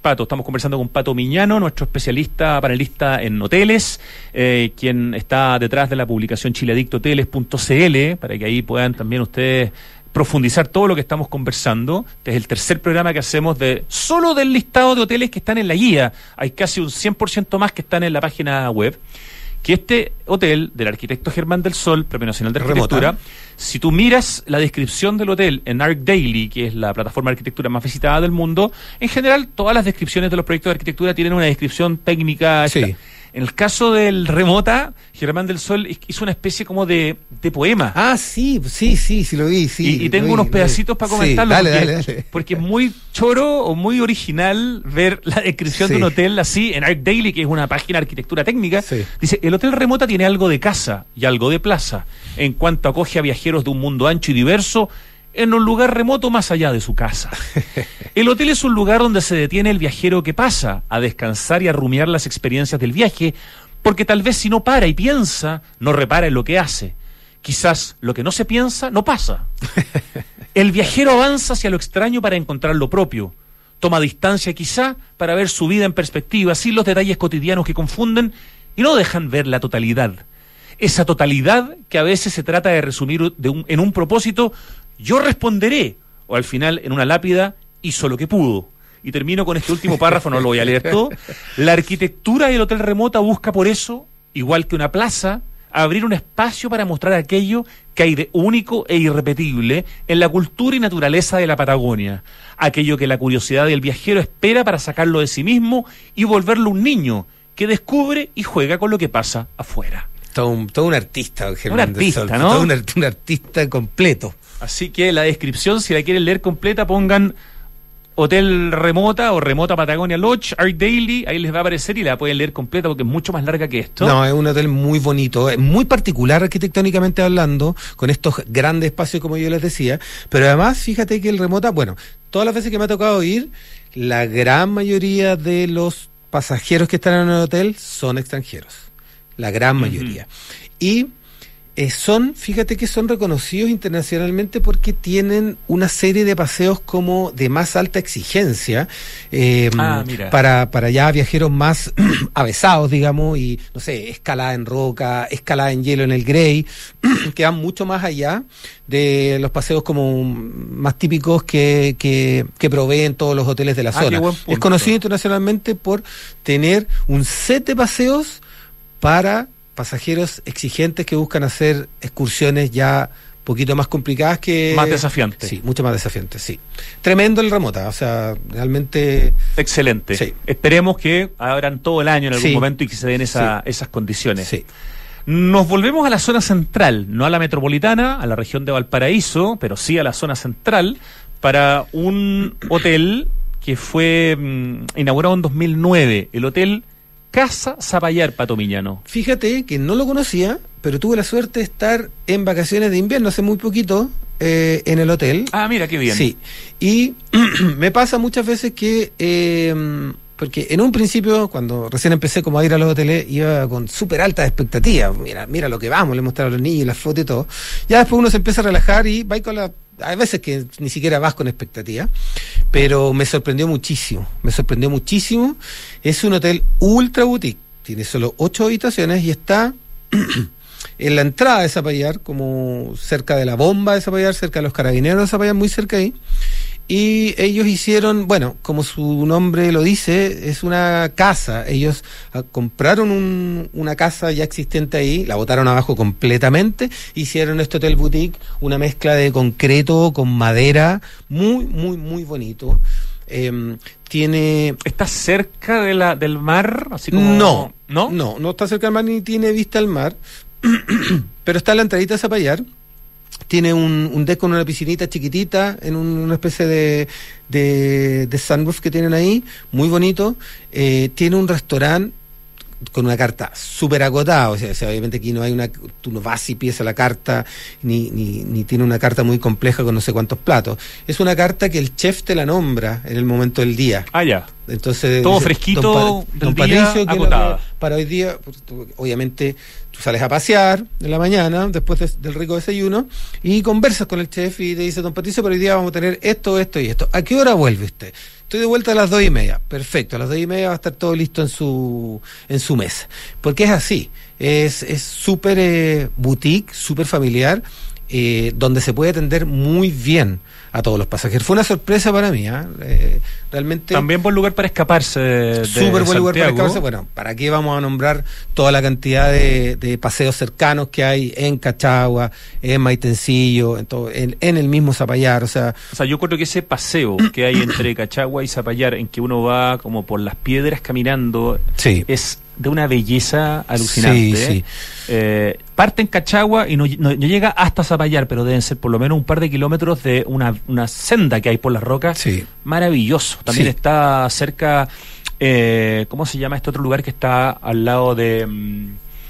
Pato. Estamos conversando con Pato Miñano, nuestro especialista panelista en hoteles, eh, quien está detrás de la publicación chileadicto hoteles punto c l, para que ahí puedan también ustedes profundizar todo lo que estamos conversando. Este es el tercer programa que hacemos de solo del listado de hoteles que están en la guía. Hay casi un cien por ciento más que están en la página web. Que este hotel del arquitecto Germán del Sol, Premio Nacional de Arquitectura, remota. Si tú miras la descripción del hotel en ArcDaily, que es la plataforma de arquitectura más visitada del mundo, en general todas las descripciones de los proyectos de arquitectura tienen una descripción técnica. Sí. Esta. En el caso del Remota, Germán del Sol hizo una especie como de, de poema. Ah, sí, sí, sí, sí lo vi, sí. Y, y tengo vi, unos pedacitos para comentarlo. Sí, dale, porque, dale, dale. porque es muy choro o muy original ver la descripción sí. de un hotel así en ArcDaily, que es una página de arquitectura técnica. Sí. Dice, el Hotel Remota tiene algo de casa y algo de plaza, en cuanto acoge a viajeros de un mundo ancho y diverso, en un lugar remoto más allá de su casa. El hotel es un lugar donde se detiene el viajero que pasa a descansar y a rumiar las experiencias del viaje, porque tal vez si no para y piensa, no repara en lo que hace. Quizás lo que no se piensa, no pasa. El viajero avanza hacia lo extraño para encontrar lo propio. Toma distancia quizá para ver su vida en perspectiva, sin los detalles cotidianos que confunden y no dejan ver la totalidad. Esa totalidad que a veces se trata de resumir de un, en un propósito, yo responderé, o al final en una lápida, hizo lo que pudo. Y termino con este último párrafo, no lo voy a leer todo. La arquitectura del Hotel Remota busca por eso, igual que una plaza, abrir un espacio para mostrar aquello que hay de único e irrepetible en la cultura y naturaleza de la Patagonia. Aquello que la curiosidad del viajero espera para sacarlo de sí mismo y volverlo un niño que descubre y juega con lo que pasa afuera. Todo un, todo un artista, Germán Un artista, del Sol, ¿no? Todo un, un artista completo. Así que la descripción, si la quieren leer completa, pongan Hotel Remota o Remota Patagonia Lodge, ArcDaily, ahí les va a aparecer y la pueden leer completa porque es mucho más larga que esto. No, es un hotel muy bonito, es muy particular arquitectónicamente hablando, con estos grandes espacios como yo les decía, pero además fíjate que el Remota, bueno, todas las veces que me ha tocado ir, la gran mayoría de los pasajeros que están en el hotel son extranjeros, la gran mayoría. Uh-huh. Y Eh, son, fíjate que son reconocidos internacionalmente porque tienen una serie de paseos como de más alta exigencia eh, ah, mira. para, para ya viajeros más avesados, digamos, y no sé, escalada en roca, escalada en hielo en el Grey, que van mucho más allá de los paseos como más típicos que, que, que proveen todos los hoteles de la ah, zona. Es conocido internacionalmente por tener un set de paseos para pasajeros exigentes que buscan hacer excursiones ya un poquito más complicadas que... Más desafiantes. Sí, mucho más desafiantes, sí. Tremendo el Remota, o sea, realmente... Excelente. Sí. Esperemos que abran todo el año en algún sí. momento y que se den esa, sí. esas condiciones. Sí. Nos volvemos a la zona central, no a la metropolitana, a la región de Valparaíso, pero sí a la zona central, para un hotel que fue mmm, inaugurado en dos mil nueve, el Hotel Casa Zapallar, Pato Miñano. Fíjate que no lo conocía, pero tuve la suerte de estar en vacaciones de invierno hace muy poquito eh, en el hotel. Ah, mira, qué bien. Sí, y me pasa muchas veces que... Eh, porque en un principio, cuando recién empecé como a ir a los hoteles, iba con súper altas expectativas. Mira, mira lo que vamos, le mostraba a los niños, las fotos y todo. Ya después uno se empieza a relajar y va con la... Hay veces que ni siquiera vas con expectativa, pero me sorprendió muchísimo, me sorprendió muchísimo. Es un hotel ultra boutique, tiene solo ocho habitaciones y está en la entrada de Zapallar, como cerca de la bomba de Zapallar, cerca de los carabineros de Zapallar, muy cerca ahí. Y ellos hicieron, bueno, como su nombre lo dice, es una casa. Ellos ah, compraron un, una casa ya existente ahí, la botaron abajo completamente, hicieron este hotel boutique, una mezcla de concreto con madera, muy, muy, muy bonito. Eh, tiene... ¿Está cerca de la, del mar? Así como... No, no, no, no está cerca del mar ni tiene vista al mar, pero está en la entradita de Zapallar. Tiene un, un deck con una piscinita chiquitita en un, una especie de, de, de sunroof que tienen ahí, muy bonito. Eh, tiene un restaurante con una carta súper acotada, o sea, o sea, obviamente aquí no hay una, tú no vas y pides la carta, ni, ni, ni tiene una carta muy compleja con no sé cuántos platos. Es una carta que el chef te la nombra en el momento del día. Ah, ya. Entonces, todo dice, fresquito don, pa, del don día, Patricio, acotada. Para hoy día, obviamente, tú sales a pasear en la mañana, después de, del rico desayuno, y conversas con el chef y te dice, don Patricio, pero hoy día vamos a tener esto, esto y esto. ¿A qué hora vuelve usted? Estoy de vuelta a las dos y media. Perfecto, a las dos y media va a estar todo listo en su en su mesa. Porque es así, es es súper eh, boutique, súper familiar, eh, donde se puede atender muy bien a todos los pasajeros. Fue una sorpresa para mí, ¿eh? Eh, realmente... También buen lugar para escaparse de, de Súper buen lugar para Santiago. escaparse. Bueno, ¿para qué vamos a nombrar toda la cantidad de, de paseos cercanos que hay en Cachagua, en Maitencillo, en, todo, en, en el mismo Zapallar? O sea, O sea, yo creo que ese paseo que hay entre Cachagua y Zapallar, en que uno va como por las piedras caminando, sí. es de una belleza alucinante. Sí, ¿eh? sí. Eh, parte en Cachagua y no, no, no llega hasta Zapallar, pero deben ser por lo menos un par de kilómetros de una, una senda que hay por las rocas. Sí. Maravilloso. También Sí. está cerca, eh, ¿cómo se llama este otro lugar que está al lado de... Mmm,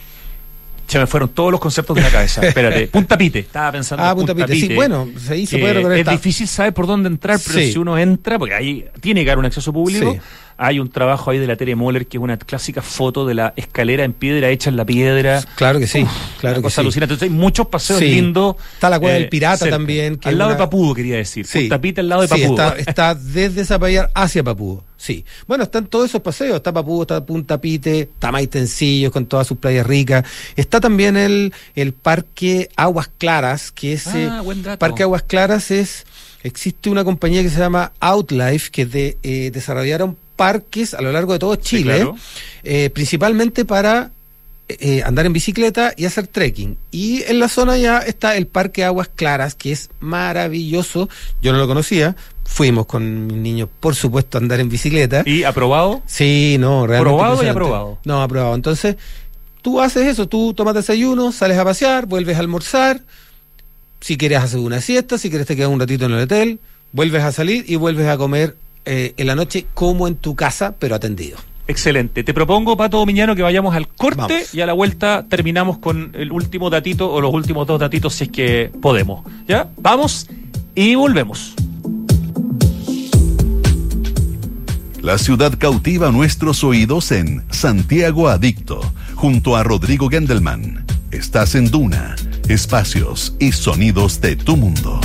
se me fueron todos los conceptos de la cabeza. Espérate, Punta Pite. Estaba pensando Ah, en Punta Pite. Sí, bueno, ahí se que puede recorrer. Es esta- difícil saber por dónde entrar, pero Sí. si uno entra, porque ahí tiene que haber un acceso público, Sí. hay un trabajo ahí de la Tere Moller, que es una clásica foto de la escalera en piedra hecha en la piedra. Claro que sí, Uf, claro una que cosa sí. alucinante. Entonces hay muchos paseos Sí. lindos. Está la Cueva eh, del Pirata cerca. también. que Al es lado una- de Papudo, quería decir. Sí. Punta Pita al lado de Sí, Papudo. está, está desde Zapallar hacia Papudo. Sí. Bueno, están todos esos paseos. Está Papudo, está Punta Pite, está Maitencillo con todas sus playas ricas. Está también el, el Parque Aguas Claras, que es eh, Ah, buen dato. Parque Aguas Claras es existe una compañía que se llama Outlife que de, eh, desarrollaron parques a lo largo de todo Sí, Chile, claro. eh, principalmente para eh, andar en bicicleta y hacer trekking. Y en la zona ya está el Parque Aguas Claras, que es maravilloso. Yo no lo conocía. Fuimos con mis niños, por supuesto, a andar en bicicleta. ¿Y aprobado? Sí, no, realmente. ¿Probado y impresionante. aprobado? No, aprobado. Entonces, tú haces eso, tú tomas desayuno, sales a pasear, vuelves a almorzar. Si quieres hacer una siesta, si quieres te quedas un ratito en el hotel, vuelves a salir y vuelves a comer eh, en la noche como en tu casa, pero atendido. Excelente. Te propongo, Pato Miñano, que vayamos al corte. Vamos. Y a la vuelta terminamos con el último datito o los últimos dos datitos si es que podemos. ¿Ya? Vamos y volvemos. La ciudad cautiva nuestros oídos en Santiago Adicto, junto a Rodrigo Gendelman. Estás en Duna, espacios y sonidos de tu mundo.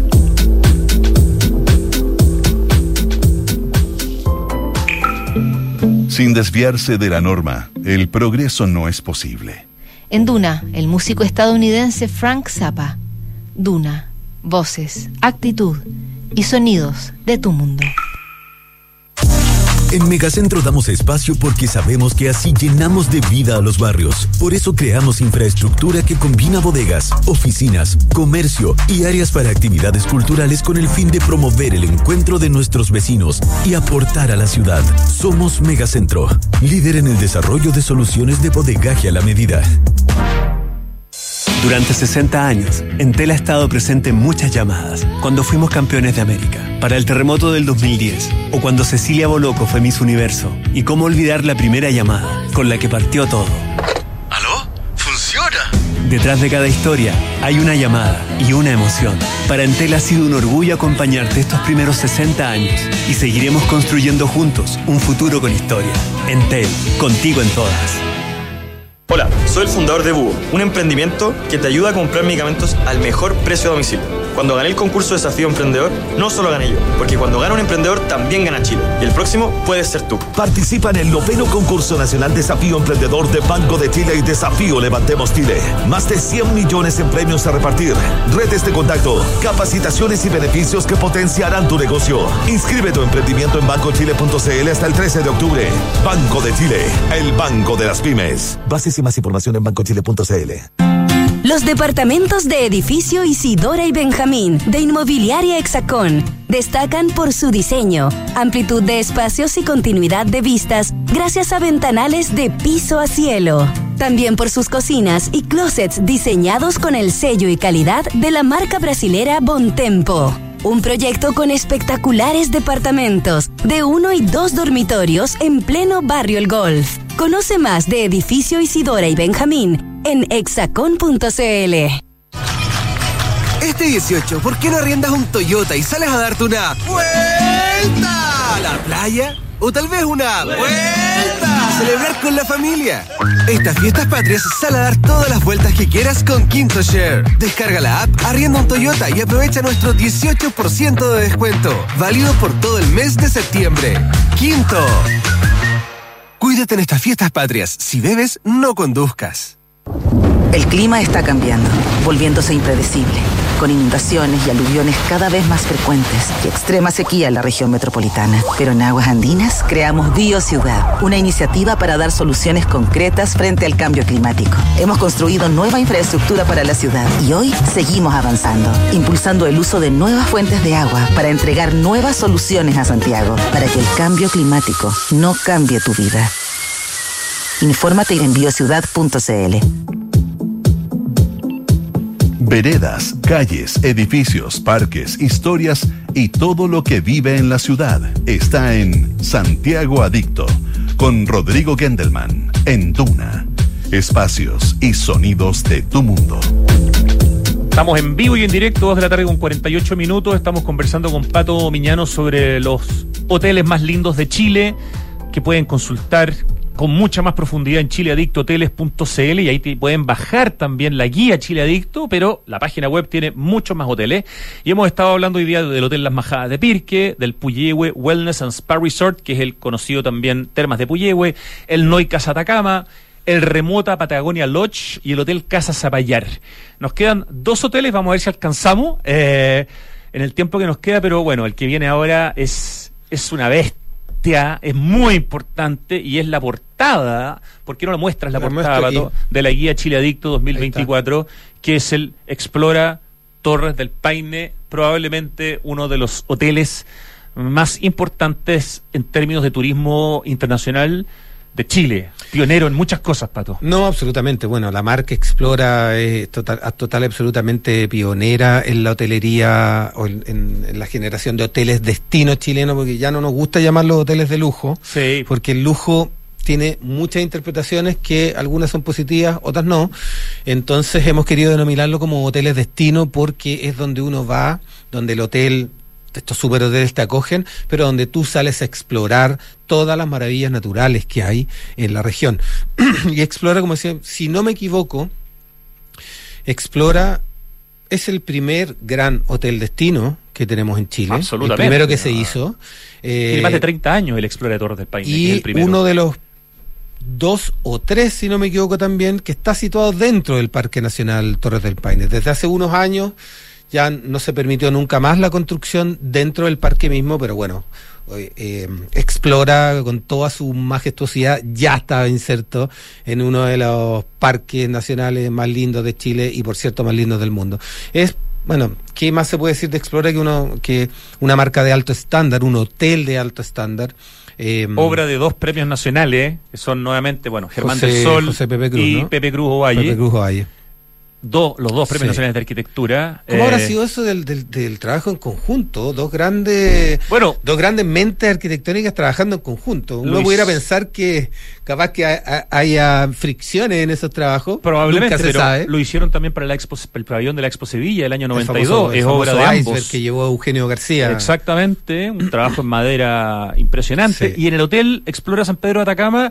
Sin desviarse de la norma, el progreso no es posible. En Duna, el músico estadounidense Frank Zappa. Duna, voces, actitud y sonidos de tu mundo. En Megacentro damos espacio porque sabemos que así llenamos de vida a los barrios. Por eso creamos infraestructura que combina bodegas, oficinas, comercio y áreas para actividades culturales con el fin de promover el encuentro de nuestros vecinos y aportar a la ciudad. Somos Megacentro, líder en el desarrollo de soluciones de bodegaje a la medida. Durante sesenta años, Entel ha estado presente en muchas llamadas. Cuando fuimos campeones de América, para el terremoto del dos mil diez, o cuando Cecilia Boloco fue Miss Universo. Y cómo olvidar la primera llamada, con la que partió todo. ¿Aló? ¡Funciona! Detrás de cada historia, hay una llamada y una emoción. Para Entel ha sido un orgullo acompañarte estos primeros sesenta años. Y seguiremos construyendo juntos un futuro con historia. Entel, contigo en todas. Hola, soy el fundador de Búho, un emprendimiento que te ayuda a comprar medicamentos al mejor precio a domicilio. Cuando gané el concurso Desafío Emprendedor, no solo gané yo, porque cuando gana un emprendedor también gana Chile. Y el próximo puedes ser tú. Participa en el noveno concurso nacional Desafío Emprendedor de Banco de Chile y Desafío Levantemos Chile. Más de cien millones en premios a repartir. Redes de contacto, capacitaciones y beneficios que potenciarán tu negocio. Inscribe tu emprendimiento en banco chile punto c l hasta el trece de octubre. Banco de Chile, el banco de las pymes. Bases y más información en banco chile punto c l. Los departamentos de edificio Isidora y Benjamín de Inmobiliaria Hexacón destacan por su diseño, amplitud de espacios y continuidad de vistas gracias a ventanales de piso a cielo. También por sus cocinas y closets diseñados con el sello y calidad de la marca brasilera Bontempo. Un proyecto con espectaculares departamentos de uno y dos dormitorios en pleno barrio El Golf. Conoce más de Edificio Isidora y Benjamín en hexacon punto c l. Este dieciocho, ¿por qué no arriendas un Toyota y sales a darte una vuelta a la playa? O tal vez una vuelta celebrar con la familia. Estas fiestas patrias sal a dar todas las vueltas que quieras con Quinto Share. Descarga la app, arrienda un Toyota y aprovecha nuestro dieciocho por ciento de descuento. Válido por todo el mes de septiembre. Quinto. Cuídate en estas fiestas patrias. Si bebes, no conduzcas. El clima está cambiando, volviéndose impredecible, con inundaciones y aluviones cada vez más frecuentes y extrema sequía en la región metropolitana. Pero en Aguas Andinas creamos BioCiudad, una iniciativa para dar soluciones concretas frente al cambio climático. Hemos construido nueva infraestructura para la ciudad y hoy seguimos avanzando, impulsando el uso de nuevas fuentes de agua para entregar nuevas soluciones a Santiago, para que el cambio climático no cambie tu vida. Infórmate en biociudad punto cl. Veredas, calles, edificios, parques, historias y todo lo que vive en la ciudad está en Santiago Adicto, con Rodrigo Gendelman, en Duna. Espacios y sonidos de tu mundo. Estamos en vivo y en directo, dos de la tarde con cuarenta y ocho minutos. Estamos conversando con Pato Miñano sobre los hoteles más lindos de Chile, que pueden consultar con mucha más profundidad en chile adicto hoteles punto cl, y ahí te pueden bajar también la guía Chile Adicto, pero la página web tiene muchos más hoteles. Y hemos estado hablando hoy día del Hotel Las Majadas de Pirque, del Puyehue Wellness and Spa Resort, que es el conocido también Termas de Puyehue, el Noi Casa Atacama, el Remota Patagonia Lodge y el Hotel Casa Zapallar. Nos quedan dos hoteles, vamos a ver si alcanzamos eh, en el tiempo que nos queda, pero bueno, el que viene ahora es, es una bestia. Es muy importante y es la portada, ¿por qué no la muestras la, la portada, Pato, de la guía Chile Adicto dos mil veinticuatro, que es el Explora Torres del Paine, probablemente uno de los hoteles más importantes en términos de turismo internacional de Chile, pionero en muchas cosas, Pato. No, absolutamente. Bueno, la marca Explora es total, total absolutamente pionera en la hotelería o en, en, en la generación de hoteles destino chilenos, porque ya no nos gusta llamarlos hoteles de lujo, sí, porque el lujo tiene muchas interpretaciones, que algunas son positivas, otras no. Entonces hemos querido denominarlo como hoteles destino, porque es donde uno va, donde el hotel, estos superhoteles te acogen, pero donde tú sales a explorar todas las maravillas naturales que hay en la región. Y Explora, como decía, si no me equivoco, Explora es el primer gran hotel destino que tenemos en Chile. Absolutamente. El primero que se hizo. Eh, Tiene más de treinta años el Explora de Torres del Paine. Y el primero. Uno de los dos o tres, si no me equivoco también, que está situado dentro del Parque Nacional Torres del Paine. Desde hace unos años ya no se permitió nunca más la construcción dentro del parque mismo, pero bueno, eh, Explora con toda su majestuosidad ya estaba inserto en uno de los parques nacionales más lindos de Chile y, por cierto, más lindos del mundo. Es, bueno, ¿qué más se puede decir de Explora que uno que una marca de alto estándar, un hotel de alto estándar? Eh, Obra de dos premios nacionales, que son nuevamente, bueno, Germán José, del Sol José Pepe Cruz, y ¿no? Pepe Cruz Ovalle. Pepe Cruz Ovalle. Dos, los dos premios Sí. nacionales de arquitectura. ¿Cómo eh, habrá sido eso del, del, del trabajo en conjunto? Dos grandes Bueno, dos grandes mentes arquitectónicas trabajando en conjunto. Uno Luis, pudiera pensar que capaz que hay- hay- haya fricciones en esos trabajos. probablemente, Nunca se pero sabe. lo hicieron también para la Expo, el pabellón de la Expo Sevilla del año El noventa y famoso- dos. el Es obra de famoso ambos. iceberg que llevó Eugenio García. Exactamente, un trabajo en madera impresionante. Sí. Y en el hotel Explora San Pedro de Atacama,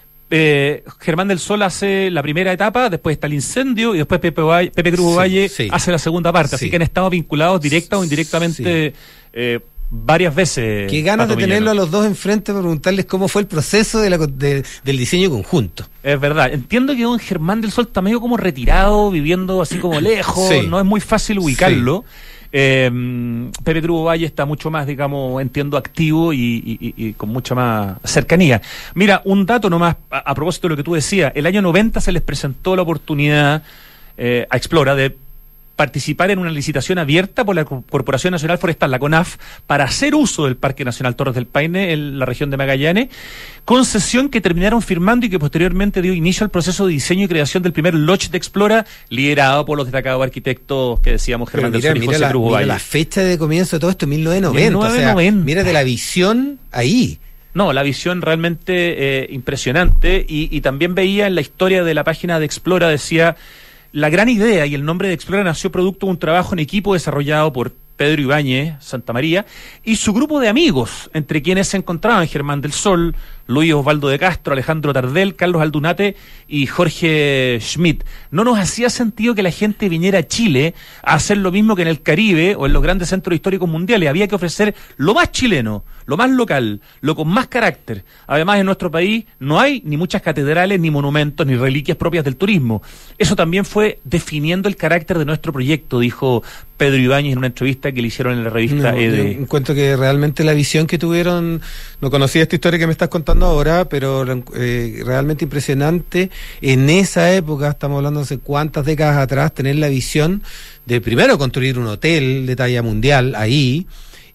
eh, Germán del Sol hace la primera etapa, después está el incendio y después Pepe, Valle, Pepe Cruz Sí, Valle sí. hace la segunda parte. Así Sí. que han estado vinculados directa o indirectamente Sí. eh, varias veces. Qué ganas de Pato tenerlo a Miñano. los dos enfrente para preguntarles cómo fue el proceso de la co- de- del diseño conjunto. Es verdad. Entiendo que don Germán del Sol está medio como retirado, viviendo así como lejos. Sí. No es muy fácil ubicarlo. Eh, Pepe Cruz Valle está mucho más, digamos, entiendo, activo y, y- y- y con mucha más cercanía. Mira, un dato nomás a, a propósito de lo que tú decías. El año noventa se les presentó la oportunidad eh, a Explora de participar en una licitación abierta por la Co- Corporación Nacional Forestal, la CONAF, para hacer uso del Parque Nacional Torres del Paine en la región de Magallanes, concesión que terminaron firmando y que posteriormente dio inicio al proceso de diseño y creación del primer lodge de Explora, liderado por los destacados arquitectos que decíamos Pero Germán del mira, Sol y mira José la, Cruz mira Valle. la fecha de comienzo de todo esto, mil novecientos noventa. mil novecientos O sea, noventa. mira de la visión ahí. No, la visión realmente eh, impresionante y, y también veía en la historia de la página de Explora, decía, la gran idea y el nombre de Explora nació producto de un trabajo en equipo desarrollado por Pedro Ibáñez Santa María, y su grupo de amigos, entre quienes se encontraban Germán del Sol, Luis Osvaldo de Castro, Alejandro Tardel, Carlos Aldunate y Jorge Schmidt. No nos hacía sentido que la gente viniera a Chile a hacer lo mismo que en el Caribe o en los grandes centros históricos mundiales. Había que ofrecer lo más chileno, lo más local, lo con más carácter. Además, en nuestro país no hay ni muchas catedrales, ni monumentos, ni reliquias propias del turismo. Eso también fue definiendo el carácter de nuestro proyecto, dijo Pedro Ibáñez en una entrevista que le hicieron en la revista no, E D. Yo encuentro que realmente la visión que tuvieron, no conocía esta historia que me estás contando ahora, pero eh, realmente impresionante. En esa época, estamos hablando de hace cuántas décadas atrás, tener la visión de primero construir un hotel de talla mundial ahí,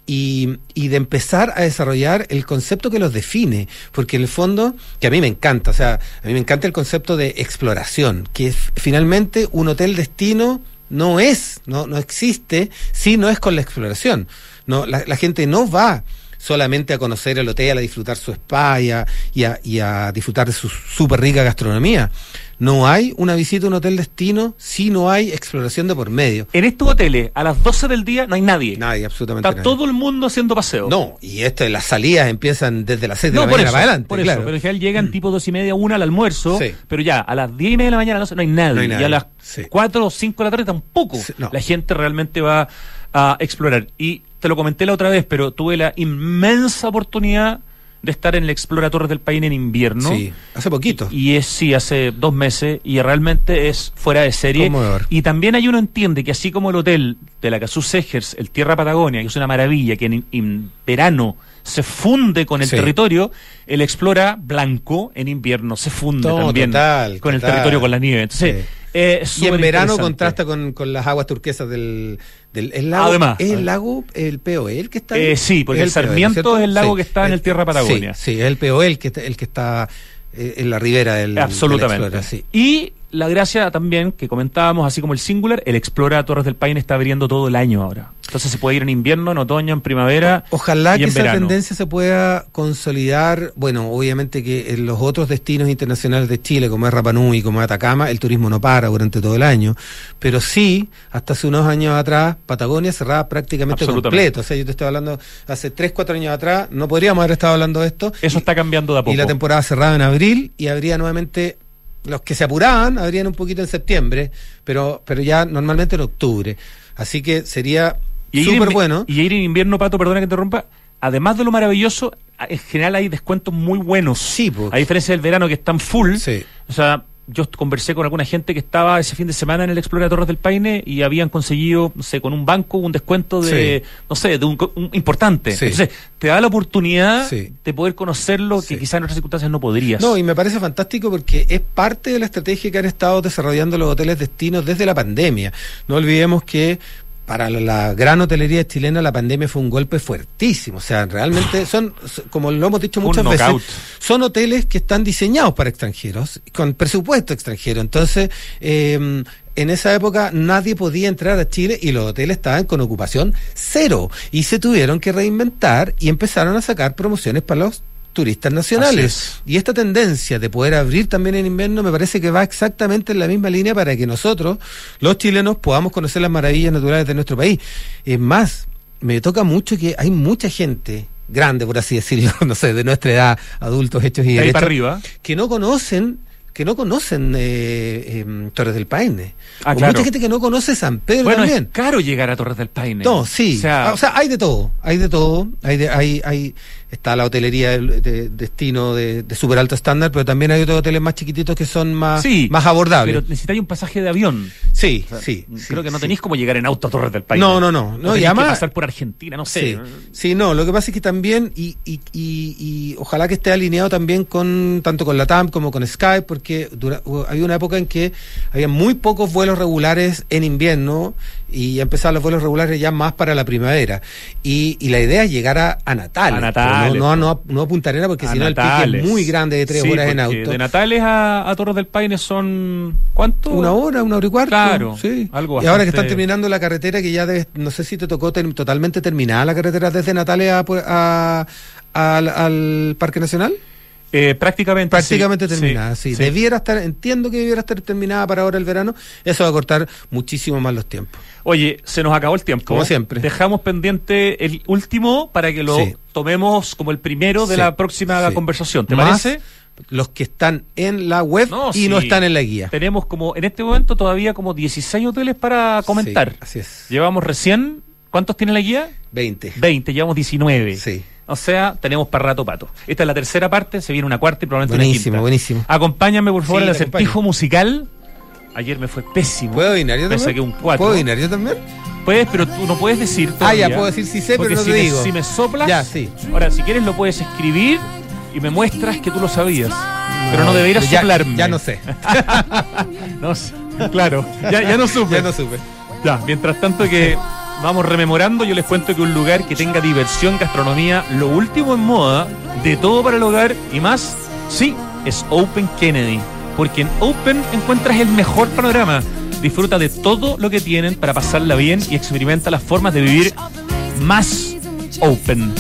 Y, y de empezar a desarrollar el concepto que los define, porque en el fondo, que a mí me encanta, o sea, a mí me encanta el concepto de exploración, que es, finalmente un hotel destino no es, no, no existe si no es con la exploración. No, la, la gente no va solamente a conocer el hotel, a disfrutar su spa y a, y a, y a disfrutar de su súper rica gastronomía. No hay una visita a un hotel destino si no hay exploración de por medio. En estos hoteles, a las doce del día, no hay nadie. Nadie, absolutamente Está nadie. todo el mundo haciendo paseo. No, y esto, las salidas empiezan desde las seis de No, la por mañana eso, para adelante. por claro. eso, pero en general llegan mm. tipo dos y media, una al almuerzo, Sí. pero ya, a las diez y media de la mañana no hay nadie. No hay nadie. Y a las Sí. cuatro o cinco de la tarde tampoco. Sí, no. La gente realmente va a explorar. Y te lo comenté la otra vez, pero tuve la inmensa oportunidad de estar en el Explora Torres del Paine en invierno. Sí, hace poquito. Y, y es, sí, hace dos meses, y realmente es fuera de serie. Conmovedor. Y también hay uno entiende que así como el hotel de la Cazú Segers, el Tierra Patagonia, que es una maravilla, que en, en verano se funde con el Sí. territorio, el Explora Blanco en invierno se funde No, también total, con el total. territorio, con la nieve. Entonces, Sí. eh, es Y en súper verano interesante. contrasta con, con las aguas turquesas del, del el lago. Además. ¿Es el lago, el P O E el que está ahí? Eh, sí, porque Es el P O E, ¿no Sarmiento cierto? es el lago Sí. que está en el Tierra Patagonia. Sí, sí, es el P O E el que, está- el que está eh, en la ribera del Absolutamente. del Explora, sí. Y la gracia también que comentábamos, así como el Singular, el Explora Torres del Paine está abriendo todo el año ahora. Entonces se puede ir en invierno, en otoño, en primavera. Ojalá y que en esa verano. tendencia se pueda consolidar. Bueno, obviamente que en los otros destinos internacionales de Chile, como es Rapa Nui, como es Atacama, el turismo no para durante todo el año. Pero sí, hasta hace unos años atrás, Patagonia cerraba prácticamente Absolutamente. completo. O sea, yo te estoy hablando, hace tres, cuatro años atrás, no podríamos haber estado hablando de esto. Eso está cambiando de a poco. Y la temporada cerraba en abril y habría nuevamente, los que se apuraban, habrían un poquito en septiembre, pero, pero ya normalmente en octubre. Así que sería Y ir en- súper bueno. Y ir en invierno, Pato, perdona que te interrumpa, además de lo maravilloso, en general hay descuentos muy buenos. Sí, po. A diferencia del verano que están full. Sí. O sea, yo conversé con alguna gente que estaba ese fin de semana en el Explora Torres del Paine y habían conseguido, no sé, con un banco un descuento de, Sí. no sé, de un, co- un importante. Sí. Entonces, te da la oportunidad Sí. de poder conocerlo Sí. que quizás en otras circunstancias no podrías. No, y me parece fantástico porque es parte de la estrategia que han estado desarrollando los hoteles destinos desde la pandemia. No olvidemos que para la, la gran hotelería chilena la pandemia fue un golpe fuertísimo. O sea, realmente son, como lo hemos dicho Fue un muchas veces, knockout. son hoteles que están diseñados para extranjeros, con presupuesto extranjero. Entonces, eh, en esa época nadie podía entrar a Chile y los hoteles estaban con ocupación cero. Y se tuvieron que reinventar y empezaron a sacar promociones para los turistas nacionales. Y esta tendencia de poder abrir también en invierno me parece que va exactamente en la misma línea para que nosotros, los chilenos, podamos conocer las maravillas naturales de nuestro país. Es más, me toca mucho que hay mucha gente grande, por así decirlo, no sé, de nuestra edad, adultos hechos y De ahí derechos, para arriba. que no conocen que no conocen eh, eh, Torres del Paine. Ah, O claro. mucha gente que no conoce San Pedro Bueno, también. es caro llegar a Torres del Paine. No, sí. O sea, Ah, o sea, hay de todo, hay de todo. Hay de, hay, hay, está la hotelería de, de destino de, de súper alto estándar, pero también hay otros hoteles más chiquititos que son más, sí, más abordables. pero necesitáis un pasaje de avión. Sí, O sea, sí. Creo sí, que no sí. tenéis como llegar en auto a Torres del Paine. No, no, no. no tenéis y además, que pasar por Argentina, no sé. Sí, sí, no, lo que pasa es que también, y, y, y, y ojalá que esté alineado también con, tanto con la T A M como con Sky, porque dura, había una época en que había muy pocos vuelos regulares en invierno y empezaban los vuelos regulares ya más para la primavera. Y, y la idea es llegar a, a Natales. A Natales, No, no, no, no a Punta Arenas, porque A si no el pique Natales. es muy grande de tres Sí, horas en porque auto. De Natales a, a Torres del Paine son. ¿Cuánto? Una hora, una hora y cuarto. Claro, sí. algo Y ahora que bastante- están terminando la carretera, que ya debes- no sé si te tocó ter- totalmente terminada la carretera desde Natales a, pu- a- al, al Parque Nacional. Eh, prácticamente. Prácticamente sí, terminada, sí. sí, sí. Debiera estar, entiendo que debiera estar terminada para ahora el verano. Eso va a cortar muchísimo más los tiempos. Oye, se nos acabó el tiempo. Como siempre. Dejamos pendiente el último para que lo Sí. tomemos como el primero de Sí, la próxima sí. conversación. ¿Te Más parece? los que están en la web No, y sí. no están en la guía. Tenemos como, en este momento todavía como dieciséis hoteles para comentar. Sí, así es. Llevamos recién, ¿cuántos tiene la guía? veinte. veinte, llevamos diecinueve. Sí. O sea, tenemos para rato pato. Esta es la tercera parte, se viene una cuarta y probablemente Buenísimo, una quinta. buenísimo. Acompáñame, por favor, Sí, al te acertijo acompaño. musical. Ayer me fue pésimo. ¿Puedo adivinar yo Me también? saqué un cuatro. ¿Puedo adivinar yo también? Puedes, pero tú no puedes decir Ah, todavía. ya, puedo decir si sé, Porque pero no si te me, digo. si me soplas. Ya, sí. Ahora, si quieres, lo puedes escribir y me muestras que tú lo sabías. Pero no deberías ya, soplarme. Ya no sé. No sé. Claro, ya, ya no supe. Ya no supe. Ya, mientras tanto que vamos rememorando, yo les cuento que un lugar que tenga diversión, gastronomía, lo último en moda, de todo para el hogar y más, sí, es Open Kennedy. Porque en Open encuentras el mejor panorama. Disfruta de todo lo que tienen para pasarla bien y experimenta las formas de vivir más Open.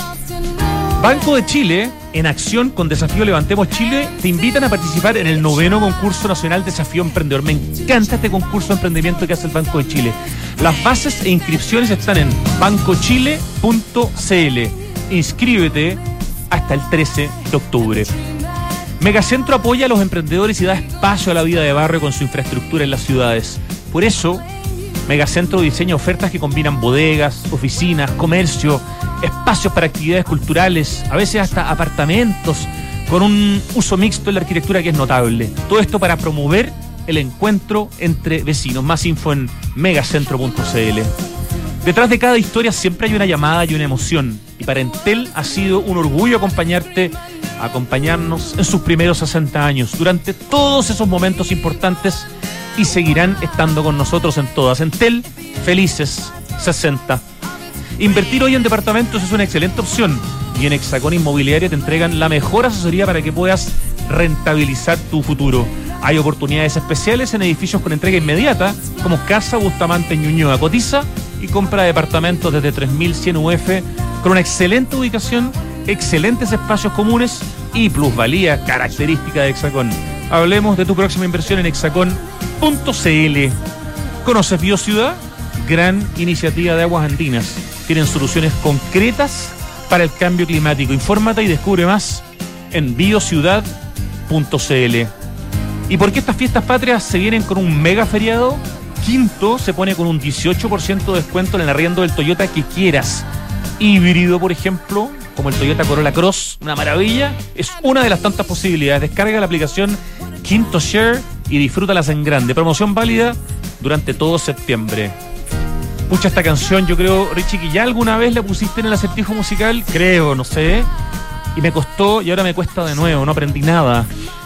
Banco de Chile, en acción con Desafío Levantemos Chile, te invitan a participar en el noveno concurso nacional Desafío Emprendedor. Me encanta este concurso de emprendimiento que hace el Banco de Chile. Las bases e inscripciones están en banco chile punto c l. Inscríbete hasta el trece de octubre. Megacentro apoya a los emprendedores y da espacio a la vida de barrio con su infraestructura en las ciudades. Por eso, Megacentro diseña ofertas que combinan bodegas, oficinas, comercio, espacios para actividades culturales, a veces hasta apartamentos, con un uso mixto en la arquitectura que es notable. Todo esto para promover el encuentro entre vecinos. Más info en megacentro punto c l. Detrás de cada historia siempre hay una llamada y una emoción. Y para Entel ha sido un orgullo acompañarte, acompañarnos en sus primeros sesenta años, durante todos esos momentos importantes, y seguirán estando con nosotros en todas. Entel, felices sesenta. Invertir hoy en departamentos es una excelente opción, y en Hexacón Inmobiliaria te entregan la mejor asesoría para que puedas rentabilizar tu futuro. Hay oportunidades especiales en edificios con entrega inmediata, como Casa Bustamante en Ñuñoa. Cotiza y compra departamentos desde tres mil cien U F, con una excelente ubicación, excelentes espacios comunes y plusvalía característica de Hexacón. Hablemos de tu próxima inversión en hexacón punto c l. ¿Conoces BioCiudad? Gran iniciativa de Aguas Andinas. Tienen soluciones concretas para el cambio climático. Infórmate y descubre más en biociudad punto c l. ¿Y por qué estas fiestas patrias se vienen con un mega feriado? Quinto se pone con un dieciocho por ciento de descuento en el arriendo del Toyota que quieras. Híbrido, por ejemplo, como el Toyota Corolla Cross, una maravilla. Es una de las tantas posibilidades. Descarga la aplicación Quinto Share y disfrútalas en grande. Promoción válida durante todo septiembre. Pucha, esta canción, yo creo, Richie, que ya alguna vez la pusiste en el acertijo musical, creo, no sé. Y me costó y ahora me cuesta de nuevo, no aprendí nada.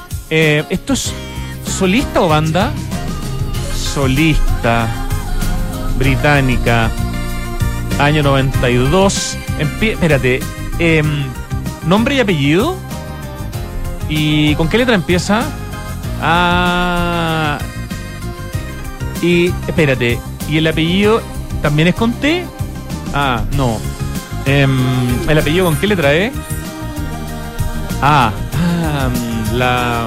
Eh, ¿Esto es solista o banda? Solista. Británica. Año noventa y dos. Empie- espérate. Eh, ¿Nombre y apellido? ¿Y con qué letra empieza? Ah. Y espérate. ¿Y el apellido también es con T? Ah, no. Eh, ¿El apellido con qué letra es? Ah, ah, la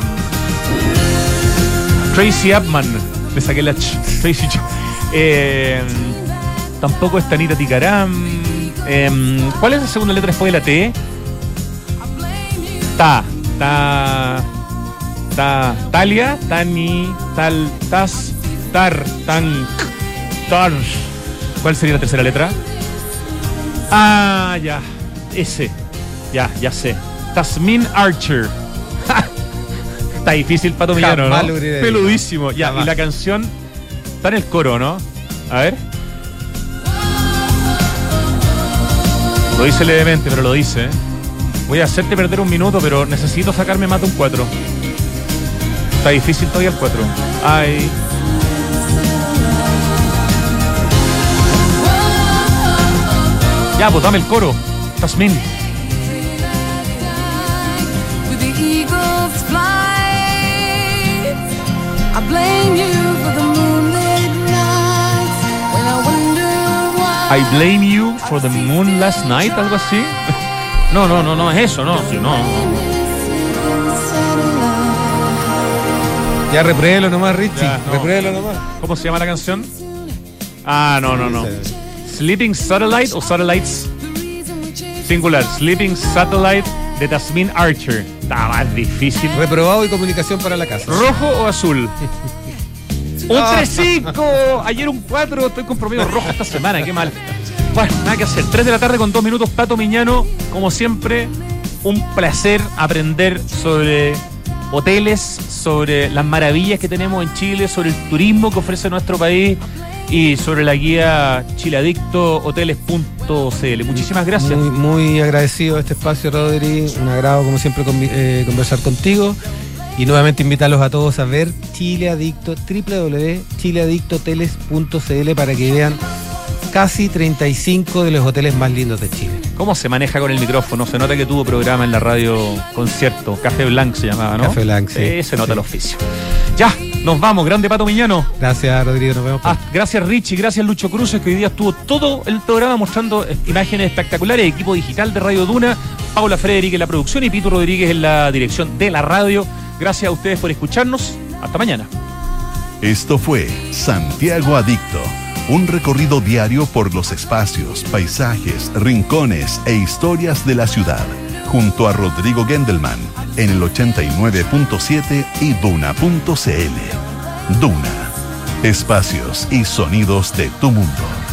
Tracy Chapman. Le saqué la ch. Tracy Ch. Eh, tampoco es Tanita Ticaram. Eh, ¿Cuál es la segunda letra después de la T? Ta. Ta. Ta. Talia. Tani. Tal. Tas. Tar. Tan. Tar. ¿Cuál sería la tercera letra? Ah, ya. Ese. Ya, ya sé. Tasmin Archer. Está difícil, Pato Millano, ¿no? Peludísimo. Ya, jamás. Y la canción está en el coro, ¿no? A ver. Lo dice levemente, pero lo dice. ¿eh? Voy a hacerte perder un minuto, pero necesito sacarme más de un cuatro. Está difícil todavía el cuatro. Ay. Ya, pues dame el coro. Tasmin. I blame you for the moon last night, algo así. No, no, no, no es eso, no, sí, no. Ya repruébelo nomás, Richie. Ya, no. Repruébelo nomás. ¿Cómo se llama la canción? Ah, no, no, no. Sleeping Satellite o Satellites singular. Sleeping Satellite de Tasmin Archer. Está más difícil. Reprobado y comunicación para la casa. ¿Rojo o azul? Un tres cinco. Ayer un cuatro. Estoy con promedio rojo esta semana. Qué mal. Bueno, nada que hacer. tres de la tarde con dos minutos. Pato Miñano. Como siempre, un placer aprender sobre hoteles, sobre las maravillas que tenemos en Chile, sobre el turismo que ofrece nuestro país y sobre la guía chileadicto hoteles punto c l. Muchísimas gracias. Muy, muy agradecido de este espacio, Rodri. Un agrado, como siempre, con, eh, conversar contigo. Y nuevamente invitarlos a todos a ver Chile Adicto, doble u doble u doble u punto chile adicto hoteles punto c l, para que vean casi treinta y cinco de los hoteles más lindos de Chile. ¿Cómo se maneja con el micrófono? Se nota que tuvo programa en la radio concierto. Café Blanc se llamaba, ¿no? Café Blanc, sí. Eh, se nota sí. el oficio. Ya, nos vamos. Grande Pato Miñano. Gracias, Rodrigo. Nos vemos. Ah, gracias, Richie. Gracias, Lucho Cruces, que hoy día estuvo todo el programa mostrando eh, imágenes espectaculares. Equipo digital de Radio Duna. Paula Frederick en la producción y Pito Rodríguez en la dirección de la radio. Gracias a ustedes por escucharnos. Hasta mañana. Esto fue Santiago Adicto. Un recorrido diario por los espacios, paisajes, rincones e historias de la ciudad, junto a Rodrigo Gendelman en el ochenta y nueve punto siete y duna punto c l. Duna, espacios y sonidos de tu mundo.